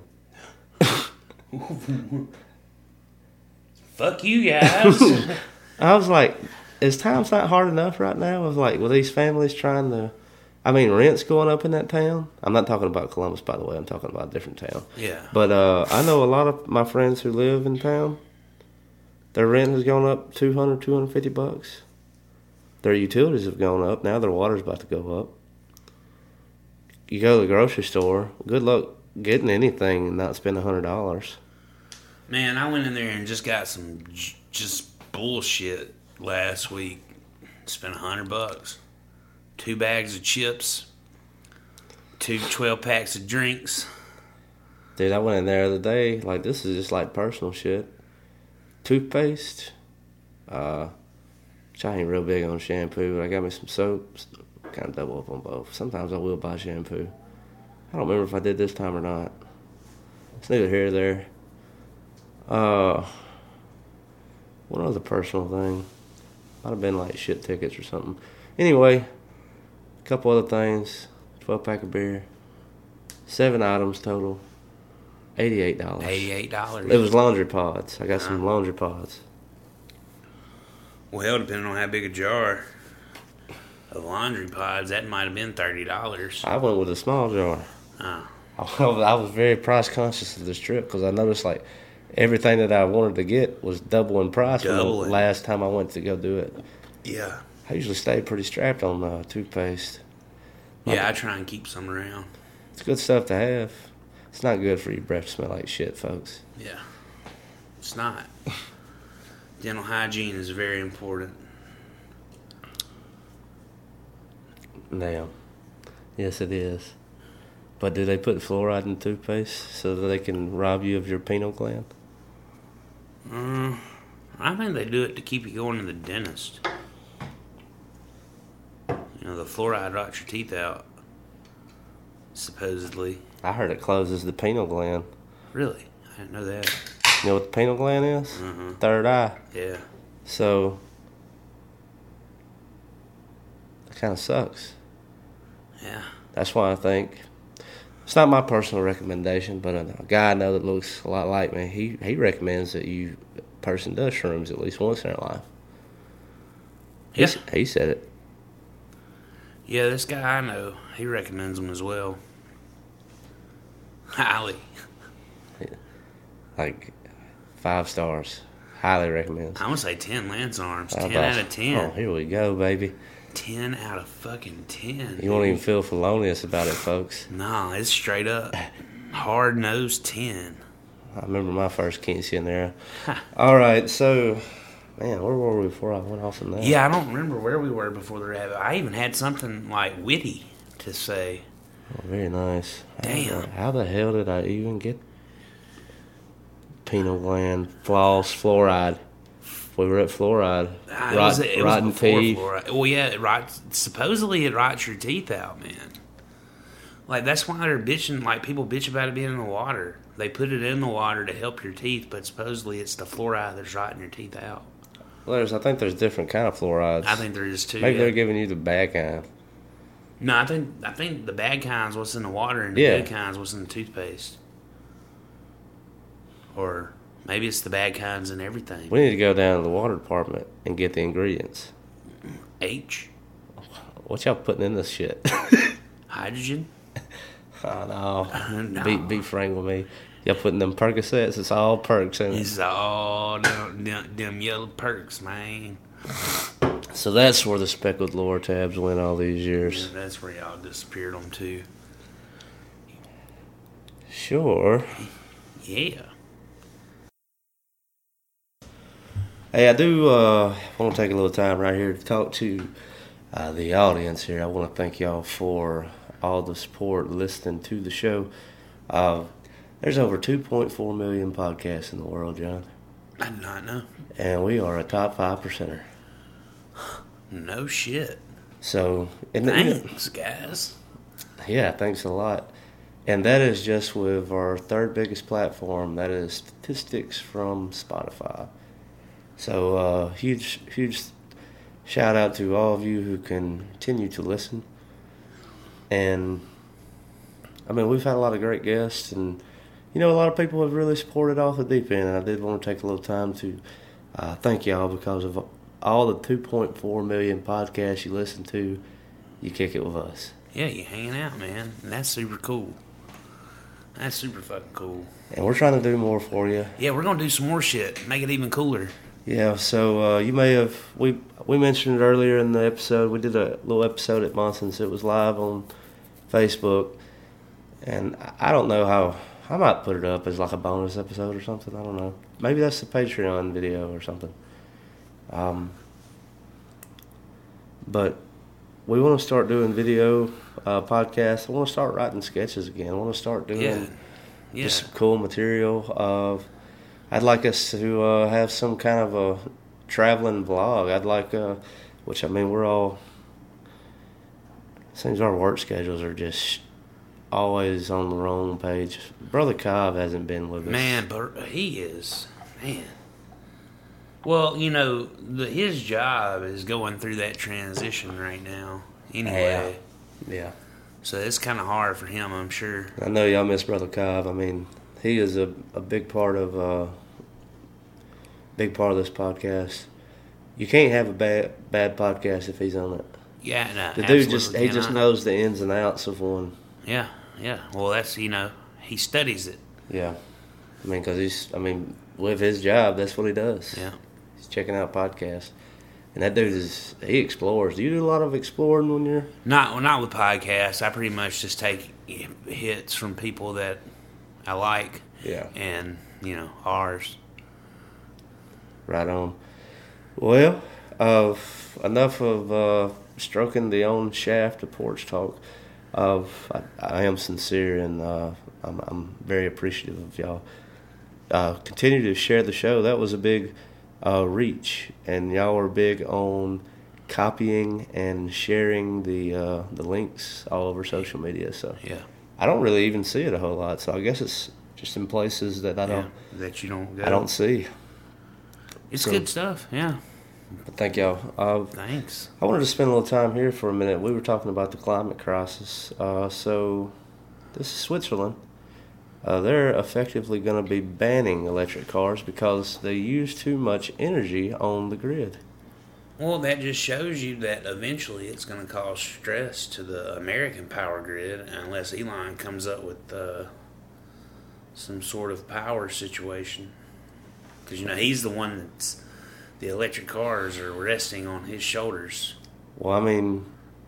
Speaker 5: Fuck you guys.
Speaker 6: I was like, is times not hard enough right now? I was like, with these families trying to, I mean, rent's going up in that town. I'm not talking about Columbus, by the way. I'm talking about a different town.
Speaker 5: Yeah.
Speaker 6: But uh, I know a lot of my friends who live in town. Their rent has gone up two hundred, two hundred fifty bucks. Their utilities have gone up. Now their water's about to go up. You go to the grocery store, good luck getting anything and not spend one hundred dollars.
Speaker 5: Man, I went in there and just got some j- just bullshit last week. Spent one hundred bucks. Two bags of chips. Two twelve packs of drinks.
Speaker 6: Dude, I went in there the other day, like, this is just like personal shit. Toothpaste, uh, which I ain't real big on shampoo, but I got me some soaps, kind of double up on both. Sometimes I will buy shampoo. I don't remember if I did this time or not. It's neither here or there. Uh, one other personal thing. Might have been like shit tickets or something. Anyway, a couple other things. twelve pack of beer. Seven items total. eighty-eight dollars.
Speaker 5: eighty-eight dollars.
Speaker 6: It was laundry pods. I got some laundry pods.
Speaker 5: Well, depending on how big a jar of laundry pods, that might have been thirty dollars.
Speaker 6: I went with a small jar.
Speaker 5: Oh.
Speaker 6: I was very price conscious of this trip because I noticed like everything that I wanted to get was double in price from the last time I went to go do it.
Speaker 5: Yeah.
Speaker 6: I usually stay pretty strapped on uh, toothpaste.
Speaker 5: Yeah, I try and keep some around.
Speaker 6: It's good stuff to have. It's not good for your breath to smell like shit, folks.
Speaker 5: Yeah. It's not. Dental hygiene is very important.
Speaker 6: Now, yes, it is. But do they put fluoride in toothpaste so that they can rob you of your pineal gland?
Speaker 5: Uh, I think they do it to keep you going to the dentist. You know, the fluoride rots your teeth out, supposedly.
Speaker 6: I heard it closes the pineal gland.
Speaker 5: Really? I didn't know that.
Speaker 6: You know what the pineal gland is?
Speaker 5: Uh-huh.
Speaker 6: Third eye.
Speaker 5: Yeah.
Speaker 6: So, that kind of sucks.
Speaker 5: Yeah.
Speaker 6: That's why I think, it's not my personal recommendation, but a, a guy I know that looks a lot like me, he, he recommends that you person does shrooms at least once in their life.
Speaker 5: Yeah.
Speaker 6: He's, he said it.
Speaker 5: Yeah, this guy I know, he recommends them as well. Highly.
Speaker 6: Like, five stars. Highly recommends.
Speaker 5: I'm going to say ten Lance Arms.
Speaker 6: How
Speaker 5: ten
Speaker 6: about-
Speaker 5: out of ten.
Speaker 6: Oh, here we go, baby.
Speaker 5: ten out of fucking ten.
Speaker 6: You won't even feel felonious about it, folks.
Speaker 5: No, it's straight up hard-nosed ten.
Speaker 6: I remember my first quinceanera. All right, so, man, where were we before I went off on that?
Speaker 5: Yeah, I don't remember where we were before the rabbit. I even had something, like, witty to say.
Speaker 6: Oh, very nice.
Speaker 5: Damn.
Speaker 6: How, how the hell did I even get pineal gland, floss, fluoride? We were at fluoride.
Speaker 5: Uh,
Speaker 6: Rot,
Speaker 5: it was, it
Speaker 6: rotten
Speaker 5: was before
Speaker 6: teeth.
Speaker 5: fluoride. Well, yeah, it rots, supposedly it rots your teeth out, man. Like, that's why they're bitching, like, people bitch about it being in the water. They put it in the water to help your teeth, but supposedly it's the fluoride that's rotting your teeth out.
Speaker 6: Well, there's, I think there's different kind of fluorides.
Speaker 5: I think there is too.
Speaker 6: Maybe
Speaker 5: yeah.
Speaker 6: they're giving you the bad kind.
Speaker 5: No, I think I think the bad kind's what's in the water, and the
Speaker 6: Yeah.
Speaker 5: good kind's what's in the toothpaste. Or maybe it's the bad kind's in everything.
Speaker 6: We need to go down to the water department and get the ingredients.
Speaker 5: H.
Speaker 6: What y'all putting in this shit?
Speaker 5: Hydrogen.
Speaker 6: Oh, no.
Speaker 5: No.
Speaker 6: Be, be frank with me. Y'all putting them Percocets? It's all perks in it.
Speaker 5: It's all them, them, them yellow perks, man.
Speaker 6: So that's where the speckled lower tabs went all these years.
Speaker 5: Yeah, that's where y'all disappeared on too.
Speaker 6: Sure.
Speaker 5: Yeah.
Speaker 6: Hey, I do uh, want to take a little time right here to talk to uh, the audience here. I want to thank y'all for all the support listening to the show. Uh, there's over two point four million podcasts in the world, John.
Speaker 5: I did not know.
Speaker 6: And we are a top five percenter.
Speaker 5: No shit.
Speaker 6: So, and
Speaker 5: Thanks, guys.
Speaker 6: Yeah, thanks a lot. And that is just with our third biggest platform. That is statistics from Spotify. So uh, huge, huge shout out to all of you who continue to listen. And I mean, we've had a lot of great guests, and you know, a lot of people have really supported off the deep end. And I did want to take a little time to uh, thank y'all because of all the two point four million podcasts you listen to. You kick it with us.
Speaker 5: Yeah, you hanging out, man, and that's super cool. That's super fucking cool.
Speaker 6: And we're trying to do more for you.
Speaker 5: Yeah, we're gonna do some more shit, make it even cooler.
Speaker 6: Yeah, so uh, you may have we we mentioned it earlier in the episode. We did a little episode at Monson's. It was live on Facebook, and I don't know how I might put it up as like a bonus episode or something. I don't know. Maybe that's the Patreon video or something. Um, but we want to start doing video uh, podcasts. I want to start writing sketches again. I want to start doing
Speaker 5: Yeah. Yeah.
Speaker 6: just some cool material. Of I'd like us to uh, have some kind of a traveling vlog. I'd like, uh, which I mean, we're all. Seems our work schedules are just always on the wrong page. Brother Cobb hasn't been with us.
Speaker 5: Man, but he is, man. Well, you know, the, his job is going through that transition right now. Anyway,
Speaker 6: Yeah. Yeah.
Speaker 5: so it's kind of hard for him, I'm sure.
Speaker 6: I know y'all miss Brother Cobb. I mean, he is a, a big part of uh, big part of this podcast. You can't have a bad bad podcast if he's on it.
Speaker 5: Yeah, no,
Speaker 6: The dude just
Speaker 5: absolutely
Speaker 6: he just
Speaker 5: cannot.
Speaker 6: knows the ins and outs of one.
Speaker 5: Yeah, yeah. Well, that's, you know, he studies it.
Speaker 6: Yeah, I mean, because he's I mean, with his job, that's what he does.
Speaker 5: Yeah.
Speaker 6: He's checking out podcasts, and that dude is he explores. Do you do a lot of exploring when you're?
Speaker 5: Not, well, not with podcasts. I pretty much just take hits from people that I like.
Speaker 6: Yeah.
Speaker 5: And, you know, ours.
Speaker 6: Right on. Well, uh, enough of uh, stroking the own shaft of porch talk. Of I, I am sincere, and uh, I'm, I'm very appreciative of y'all. Uh, continue to share the show. That was a big uh, reach, and y'all were big on copying and sharing the uh, the links all over social media. So
Speaker 5: Yeah.
Speaker 6: I don't really even see it a whole lot. So I guess it's just in places that I don't
Speaker 5: Yeah, that you don't go.
Speaker 6: I don't see.
Speaker 5: It's
Speaker 6: so-
Speaker 5: good stuff, yeah.
Speaker 6: But thank y'all. Uh,
Speaker 5: Thanks.
Speaker 6: I wanted to spend a little time here for a minute. We were talking about the climate crisis. Uh, so, this is Switzerland. Uh, they're effectively going to be banning electric cars because they use too much energy on the grid.
Speaker 5: Well, that just shows you that eventually it's going to cause stress to the American power grid unless Elon comes up with uh, some sort of power situation. Because, you know, he's the one that's... The electric cars are resting on his shoulders.
Speaker 6: Well, I mean,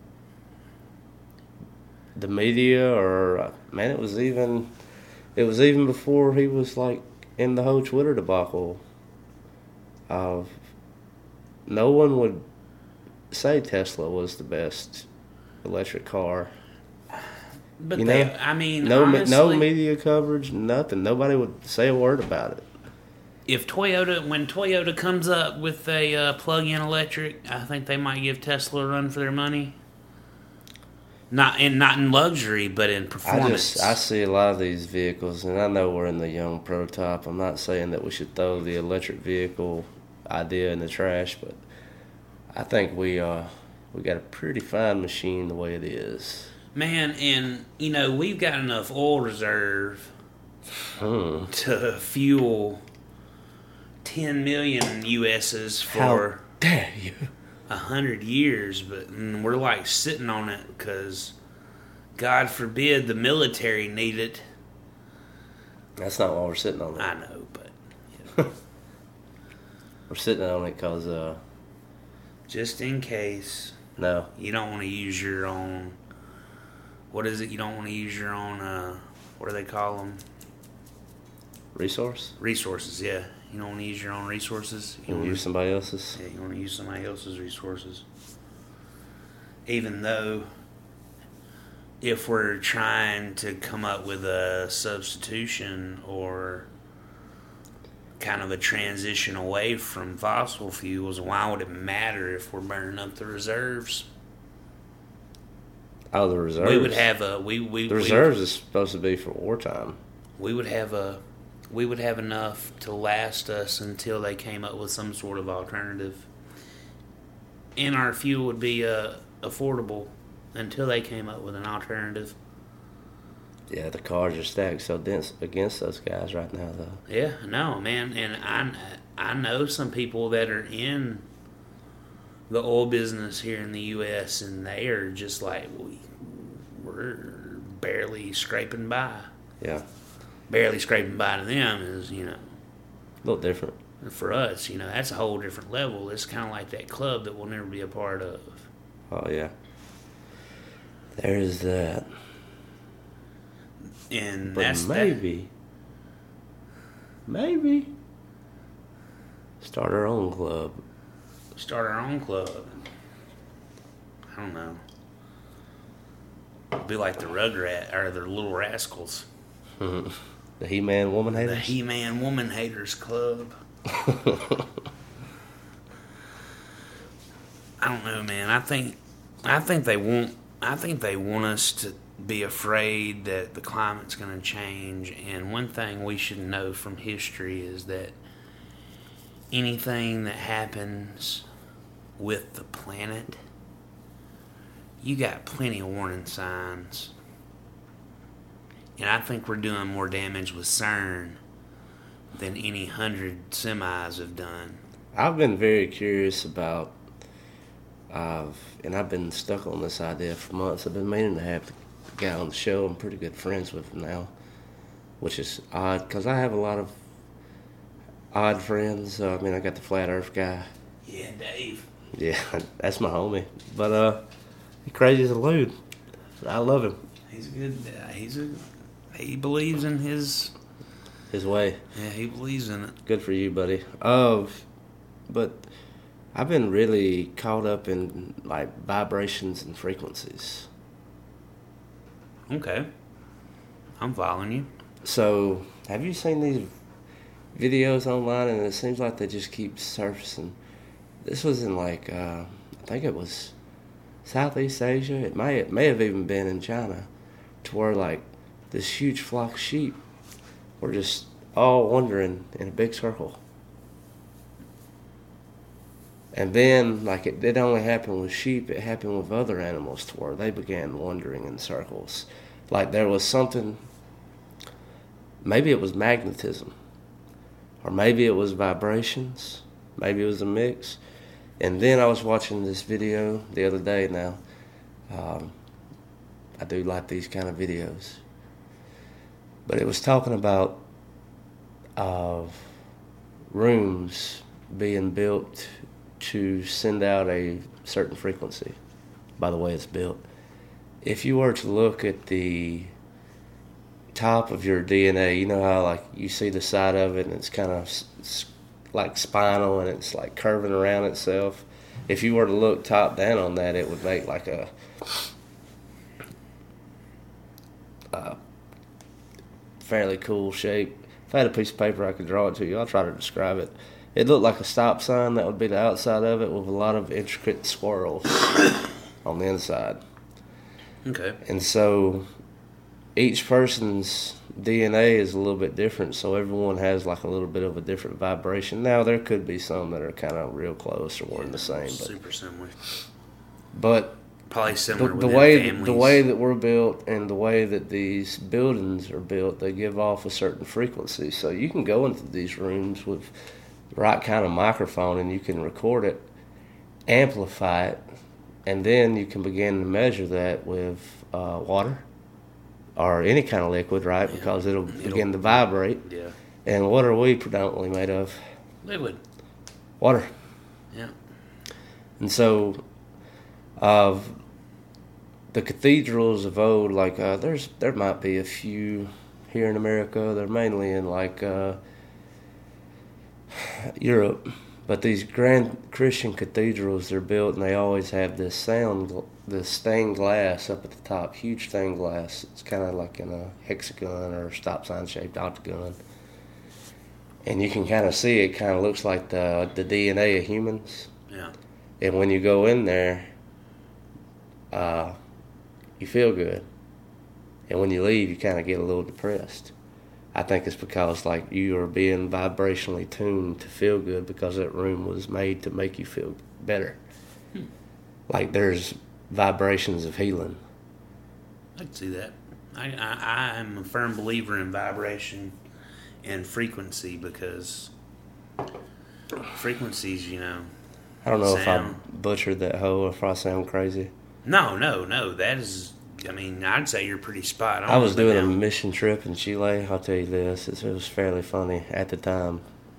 Speaker 6: the media, or man, it was even, it was even before he was like in the whole Twitter debacle. Uh, no one would say Tesla was the best electric car.
Speaker 5: But
Speaker 6: You
Speaker 5: they,
Speaker 6: know,
Speaker 5: I mean,
Speaker 6: no, me-
Speaker 5: honestly,
Speaker 6: no media coverage, nothing. Nobody would say a word about it.
Speaker 5: if Toyota, when Toyota comes up with a uh, plug-in electric, I think they might give Tesla a run for their money. Not in not in luxury, but in
Speaker 6: I
Speaker 5: performance.
Speaker 6: just I see a lot of these vehicles, and I know we're in the young prototype. I'm not saying that we should throw the electric vehicle idea in the trash, but I think we uh we got a pretty fine machine the way it is.
Speaker 5: Man, and you know we've got enough oil reserve
Speaker 6: Hmm.
Speaker 5: to fuel ten million U S's for
Speaker 6: How dare you?
Speaker 5: a hundred years, but mm, we're like sitting on it because, God forbid, the military need it.
Speaker 6: That's not why we're sitting on it.
Speaker 5: I know, but you know,
Speaker 6: We're sitting on it because uh
Speaker 5: just in case
Speaker 6: no,
Speaker 5: you don't want to use your own. What is it? You don't want to use your own. Uh, what do they call them?
Speaker 6: resource.
Speaker 5: Resources. Yeah, you don't want to use your own resources.
Speaker 6: You
Speaker 5: wanna
Speaker 6: use somebody else's.
Speaker 5: Yeah, you want to use somebody else's resources. Even though, if we're trying to come up with a substitution or kind of a transition away from fossil fuels, why would it matter if we're burning up the reserves?
Speaker 6: Oh, the reserves.
Speaker 5: We would have a we we
Speaker 6: the reserves we, is supposed to be for wartime.
Speaker 5: We would have a we would have enough to last us until they came up with some sort of alternative. And our fuel would be uh, affordable until they came up with an alternative.
Speaker 6: Yeah, the cards are stacked so dense against those guys right now, though.
Speaker 5: Yeah, no, man, and I I know some people that are in the oil business here in the U S and they are just like we we're barely scraping by.
Speaker 6: Yeah,
Speaker 5: barely scraping by to them is you know
Speaker 6: a little different.
Speaker 5: For us, you know, that's a whole different level. It's kind of like that club that we'll never be a part of.
Speaker 6: Oh yeah, there's that.
Speaker 5: And
Speaker 6: but
Speaker 5: that's
Speaker 6: maybe, that. maybe start our own club.
Speaker 5: Start our own club. I don't know. It'd be like the Rugrat or the Little Rascals.
Speaker 6: The He-Man Woman Haters.
Speaker 5: The He-Man Woman Haters Club. I don't know, man. I think, I think they want. I think they want us to be afraid that the climate's going to change. And one thing we should know from history is that anything that happens with the planet, you got plenty of warning signs. And I think we're doing more damage with CERN than any hundred semis have done.
Speaker 6: I've been very curious about, uh, and I've been stuck on this idea for months. I've been meaning to have the guy on the show. I'm pretty good friends with him now, which is odd because I have a lot of odd friends. Uh, I mean, I got the Flat Earth guy.
Speaker 5: Yeah, Dave.
Speaker 6: Yeah, that's my homie. But uh, he's crazy as a loon. I love him.
Speaker 5: He's a good. Uh, he's a. He believes in his.
Speaker 6: His way.
Speaker 5: Yeah, he believes in it.
Speaker 6: Good for you, buddy. Oh, but I've been really caught up in like vibrations and frequencies.
Speaker 5: Okay. I'm following you.
Speaker 6: So, have you seen these videos online? And it seems like they just keep surfacing. This was in like, uh, I think it was Southeast Asia. It may it may have even been in China, to where like this huge flock of sheep were just all wandering in a big circle. And then, like, it didn't only happen with sheep, it happened with other animals to where they began wandering in circles. Like, there was something, maybe it was magnetism, or maybe it was vibrations, maybe it was a mix. And then I was watching this video the other day now. Um, I do like these kind of videos. But it was talking about uh, rooms being built to send out a certain frequency by the way it's built. If you were to look at the top of your D N A, you know how like you see the side of it and it's kind of s- like spinal and it's like curving around itself. If you were to look top down on that, it would make like a uh, fairly cool shape. If I had a piece of paper, I could draw it to you. I'll try to describe it. It looked like a stop sign. That would be the outside of it with a lot of intricate swirls on the inside.
Speaker 5: Okay.
Speaker 6: And so each person's D N A is a little bit different, so everyone has like a little bit of a different vibration. Now, there could be some that are kind of real close or one yeah, the same. But,
Speaker 5: super similar.
Speaker 6: But
Speaker 5: probably similar
Speaker 6: the, the way the way that we're built and the way that these buildings are built, they give off a certain frequency. So you can go into these rooms with the right kind of microphone and you can record it, amplify it, and then you can begin to measure that with uh, water or any kind of liquid, right? Yeah. Because it'll, it'll begin to vibrate.
Speaker 5: Yeah.
Speaker 6: And what are we predominantly made of?
Speaker 5: Liquid.
Speaker 6: Water.
Speaker 5: Yeah.
Speaker 6: And so, uh, the cathedrals of old, like uh, there's there might be a few here in America. They're mainly in like uh, Europe, but these grand Christian cathedrals, they're built and they always have this sound, this stained glass up at the top, huge stained glass. It's kind of like in a hexagon or stop sign shaped octagon, and you can kind of see it. Kind of looks like the the D N A of humans.
Speaker 5: Yeah.
Speaker 6: And when you go in there, uh, you feel good. And when you leave, you kind of get a little depressed. I think it's because, like, you are being vibrationally tuned to feel good because that room was made to make you feel better. Hmm. Like, there's vibrations of healing.
Speaker 5: I can see that. I, I, I am a firm believer in vibration and frequency because frequencies, you know.
Speaker 6: I don't know
Speaker 5: sound.
Speaker 6: if I butchered that whole, if I sound crazy.
Speaker 5: No, no, no. That is, I mean, I'd say you're pretty spot on.
Speaker 6: I was doing
Speaker 5: now.
Speaker 6: a mission trip in Chile. I'll tell you this, it was fairly funny at the time.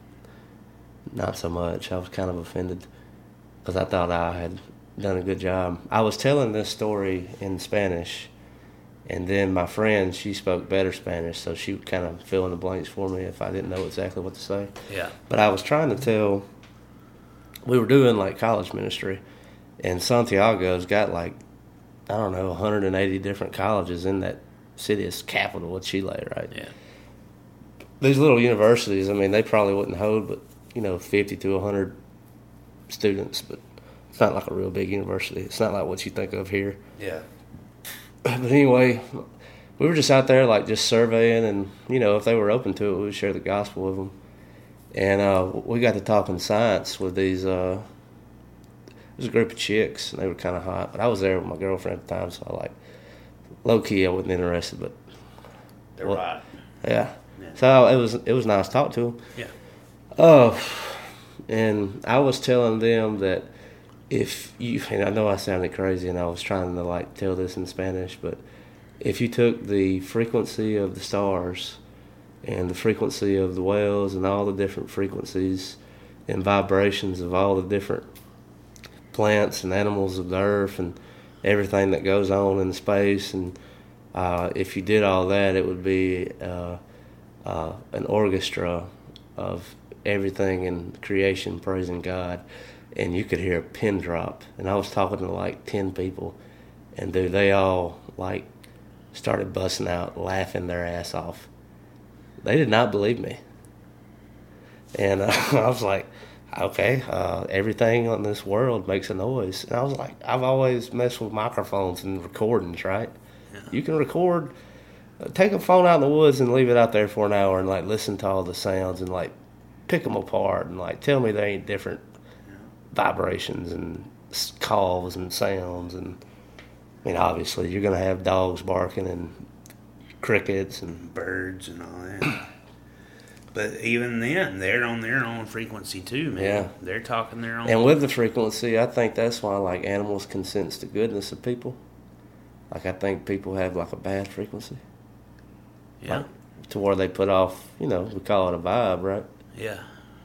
Speaker 6: Not so much. I was kind of offended because I thought I had done a good job. I was telling this story in Spanish, and then my friend, she spoke better Spanish, so she would kind of fill in the blanks for me if I didn't know exactly what to say.
Speaker 5: Yeah.
Speaker 6: But I was trying to tell, we were doing like college ministry, and Santiago's got like, I don't know, one hundred eighty different colleges in that city. It's capital of Chile, right?
Speaker 5: Yeah.
Speaker 6: These little universities, I mean, they probably wouldn't hold but, you know, fifty to one hundred students, but it's not like a real big university. It's not like what you think of here.
Speaker 5: Yeah.
Speaker 6: But anyway, we were just out there, like, just surveying, and, you know, if they were open to it, we would share the gospel with them. And uh, we got to talking science with these, uh, there was a group of chicks, and they were kind of hot. But I was there with my girlfriend at the time, so I, like, low-key, I wasn't interested, but.
Speaker 5: They're
Speaker 6: well,
Speaker 5: hot.
Speaker 6: Yeah.
Speaker 5: yeah.
Speaker 6: So it was it was nice to talk to them.
Speaker 5: Yeah.
Speaker 6: Oh, and I was telling them that if you, and I know I sounded crazy, and I was trying to, like, tell this in Spanish, but if you took the frequency of the stars and the frequency of the whales and all the different frequencies and vibrations of all the different plants and animals of the earth and everything that goes on in space, and uh, if you did all that, it would be uh, uh, an orchestra of everything in creation praising God, and you could hear a pin drop. And I was talking to like ten people, and dude, they all like started busting out laughing their ass off. They did not believe me, and uh, I was like, okay, uh, everything on this world makes a noise. And I was like, I've always messed with microphones and recordings, right? Yeah. You can record, uh, take a phone out in the woods and leave it out there for an hour and, like, listen to all the sounds and, like, pick them apart and, like, tell me they ain't different yeah. vibrations and calls and sounds. And, I mean, obviously, you're going to have dogs barking and crickets and
Speaker 5: birds and all that. But even then, they're on their own frequency too, man.
Speaker 6: Yeah.
Speaker 5: They're talking their own.
Speaker 6: And with the frequency, I think that's why, like, animals can sense the goodness of people. Like, I think people have, like, a bad frequency.
Speaker 5: Yeah.
Speaker 6: Like, to where they put off, you know, we call it a vibe, right?
Speaker 5: Yeah.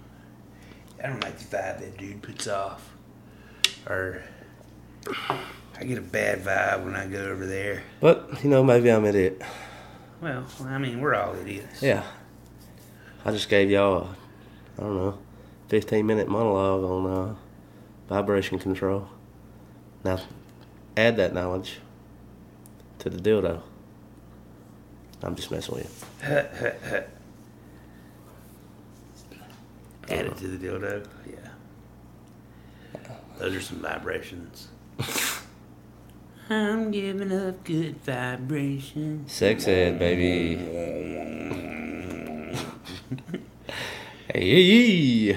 Speaker 5: I don't like the vibe that dude puts off. Or I get a bad vibe when I go over there.
Speaker 6: But, you know, maybe I'm an idiot.
Speaker 5: Well, I mean, we're all idiots.
Speaker 6: Yeah. I just gave y'all a, I don't know, fifteen minute monologue on uh, vibration control. Now, add that knowledge to the dildo. I'm just messing with you.
Speaker 5: Add it to the dildo? Yeah. Those are some vibrations. I'm giving up good vibrations.
Speaker 6: Sex ed, baby. Hey,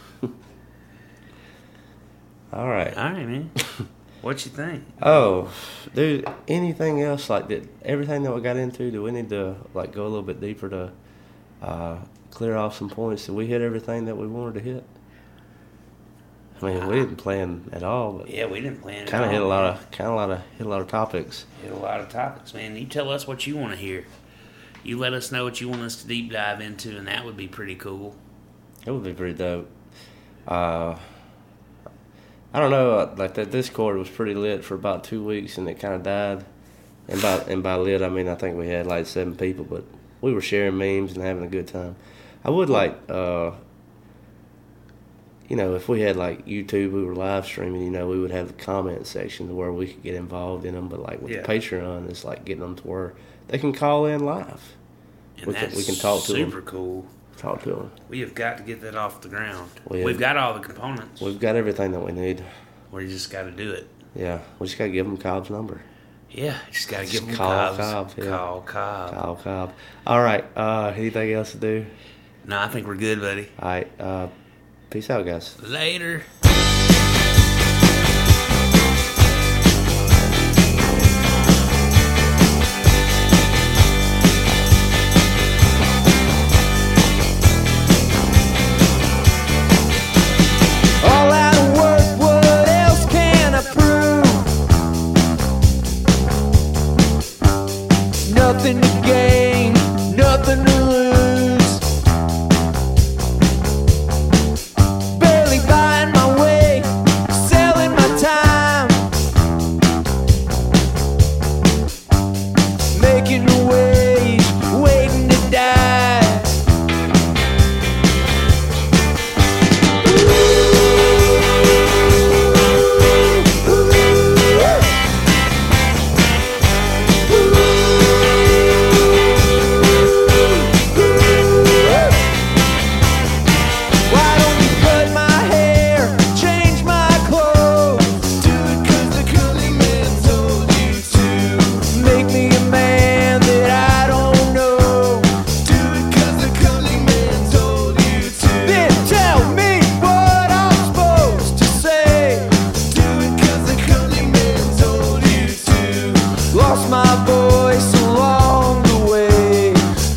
Speaker 6: all right.
Speaker 5: All right, man. What you think?
Speaker 6: Oh, dude, anything else like that? Everything that we got into, do we need to like go a little bit deeper to uh, clear off some points? Did we hit everything that we wanted to hit? I mean, we didn't plan at all, but
Speaker 5: yeah, we didn't plan.
Speaker 6: Kind of hit a
Speaker 5: man.
Speaker 6: lot of, kind of a lot of, hit a lot of topics.
Speaker 5: Hit a lot of topics, man. You tell us what you want to hear. You let us know what you want us to deep dive into, and that would be pretty cool.
Speaker 6: It would be pretty dope. Uh, I don't know, like that Discord was pretty lit for about two weeks, and it kind of died. And by and by lit, I mean I think we had like seven people, but we were sharing memes and having a good time. I would like, uh, you know, if we had like YouTube, we were live streaming. You know, we would have the comment section where we could get involved in them. But like with
Speaker 5: yeah.
Speaker 6: the Patreon, it's like getting them to where they can call in live.
Speaker 5: And
Speaker 6: we
Speaker 5: that's
Speaker 6: can, we can talk to them.
Speaker 5: super cool.
Speaker 6: Talk to them.
Speaker 5: We have got to get that off the ground.
Speaker 6: We have,
Speaker 5: We've got all the components.
Speaker 6: We've got everything that we need.
Speaker 5: We just got to do it.
Speaker 6: Yeah, we just got to give them Cobb's number.
Speaker 5: Yeah, just gotta give
Speaker 6: Just
Speaker 5: them
Speaker 6: call
Speaker 5: Cobbs.
Speaker 6: Cobb, yeah.
Speaker 5: Call Cobb.
Speaker 6: Kyle Cobb. All right. Uh, anything else to do?
Speaker 5: No, I think we're good, buddy.
Speaker 6: All right. Uh, peace out, guys.
Speaker 5: Later.
Speaker 10: All out of work, what else can I prove? Nothing to gain, nothing to lose. Barely buying my way, selling my time, making a wage, waiting to die. Why don't you cut my hair, change my clothes? Do it 'cause the curly man told you to. Make me a man that I don't know. Do it 'cause the curly man told you to. Then tell me what I'm supposed to say. Do it 'cause the curly man told you to. Lost my voice along the way.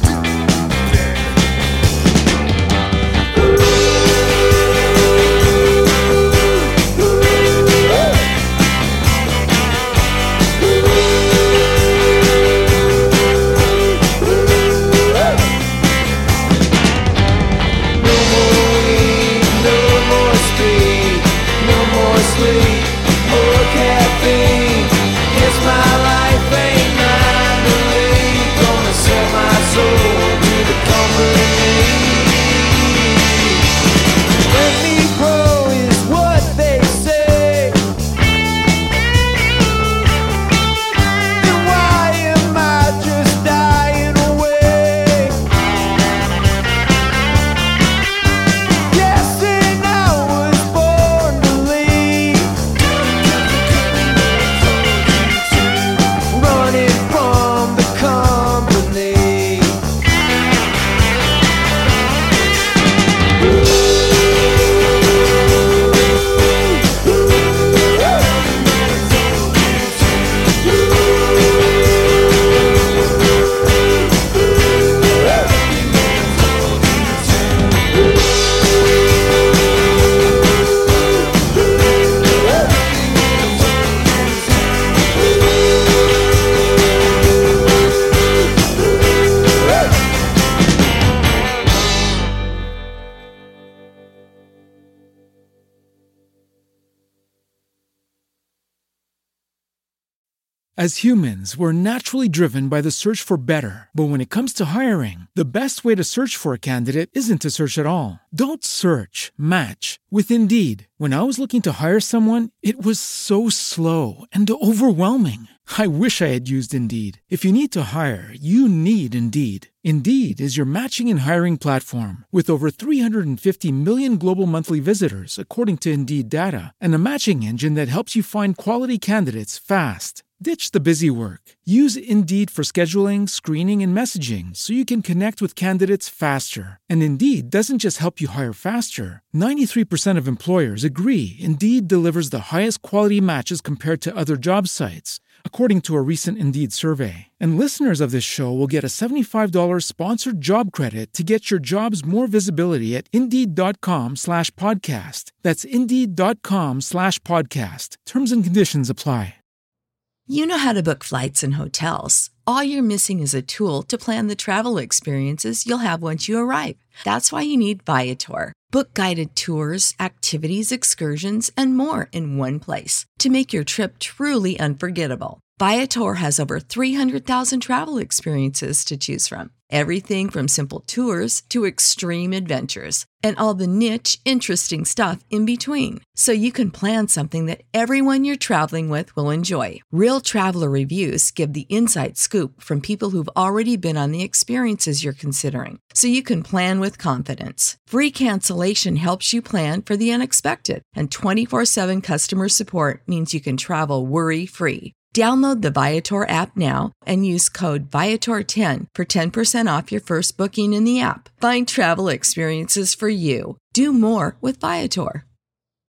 Speaker 10: No more weed, no more speed, no more sleep, more caffeine. Guess my life ain't mine to lead. Gonna sell my soul to the company. Let me grow is what they say. Then why am I just dying away? Guessing I was born to lead. Running from the company.
Speaker 9: As humans, we're naturally driven by the search for better. But when it comes to hiring, the best way to search for a candidate isn't to search at all. Don't search, match with Indeed. When I was looking to hire someone, it was so slow and overwhelming. I wish I had used Indeed. If you need to hire, you need Indeed. Indeed is your matching and hiring platform with over three hundred fifty million global monthly visitors, according to Indeed data, and a matching engine that helps you find quality candidates fast. Ditch the busy work. Use Indeed for scheduling, screening, and messaging so you can connect with candidates faster. And Indeed doesn't just help you hire faster. ninety-three percent of employers agree Indeed delivers the highest quality matches compared to other job sites, according to a recent Indeed survey. And listeners of this show will get a seventy-five dollars sponsored job credit to get your jobs more visibility at Indeed.com slash podcast. That's Indeed.com slash podcast. Terms and conditions apply.
Speaker 4: You know how to book flights and hotels. All you're missing is a tool to plan the travel experiences you'll have once you arrive. That's why you need Viator. Book guided tours, activities, excursions, and more in one place to make your trip truly unforgettable. Viator has over three hundred thousand travel experiences to choose from. Everything from simple tours to extreme adventures and all the niche, interesting stuff in between. So you can plan something that everyone you're traveling with will enjoy. Real traveler reviews give the inside scoop from people who've already been on the experiences you're considering. So you can plan with confidence. Free cancellation helps you plan for the unexpected. And twenty-four seven customer support means you can travel worry-free. Download the Viator app now and use code Viator ten for ten percent off your first booking in the app. Find travel experiences for you. Do more with Viator.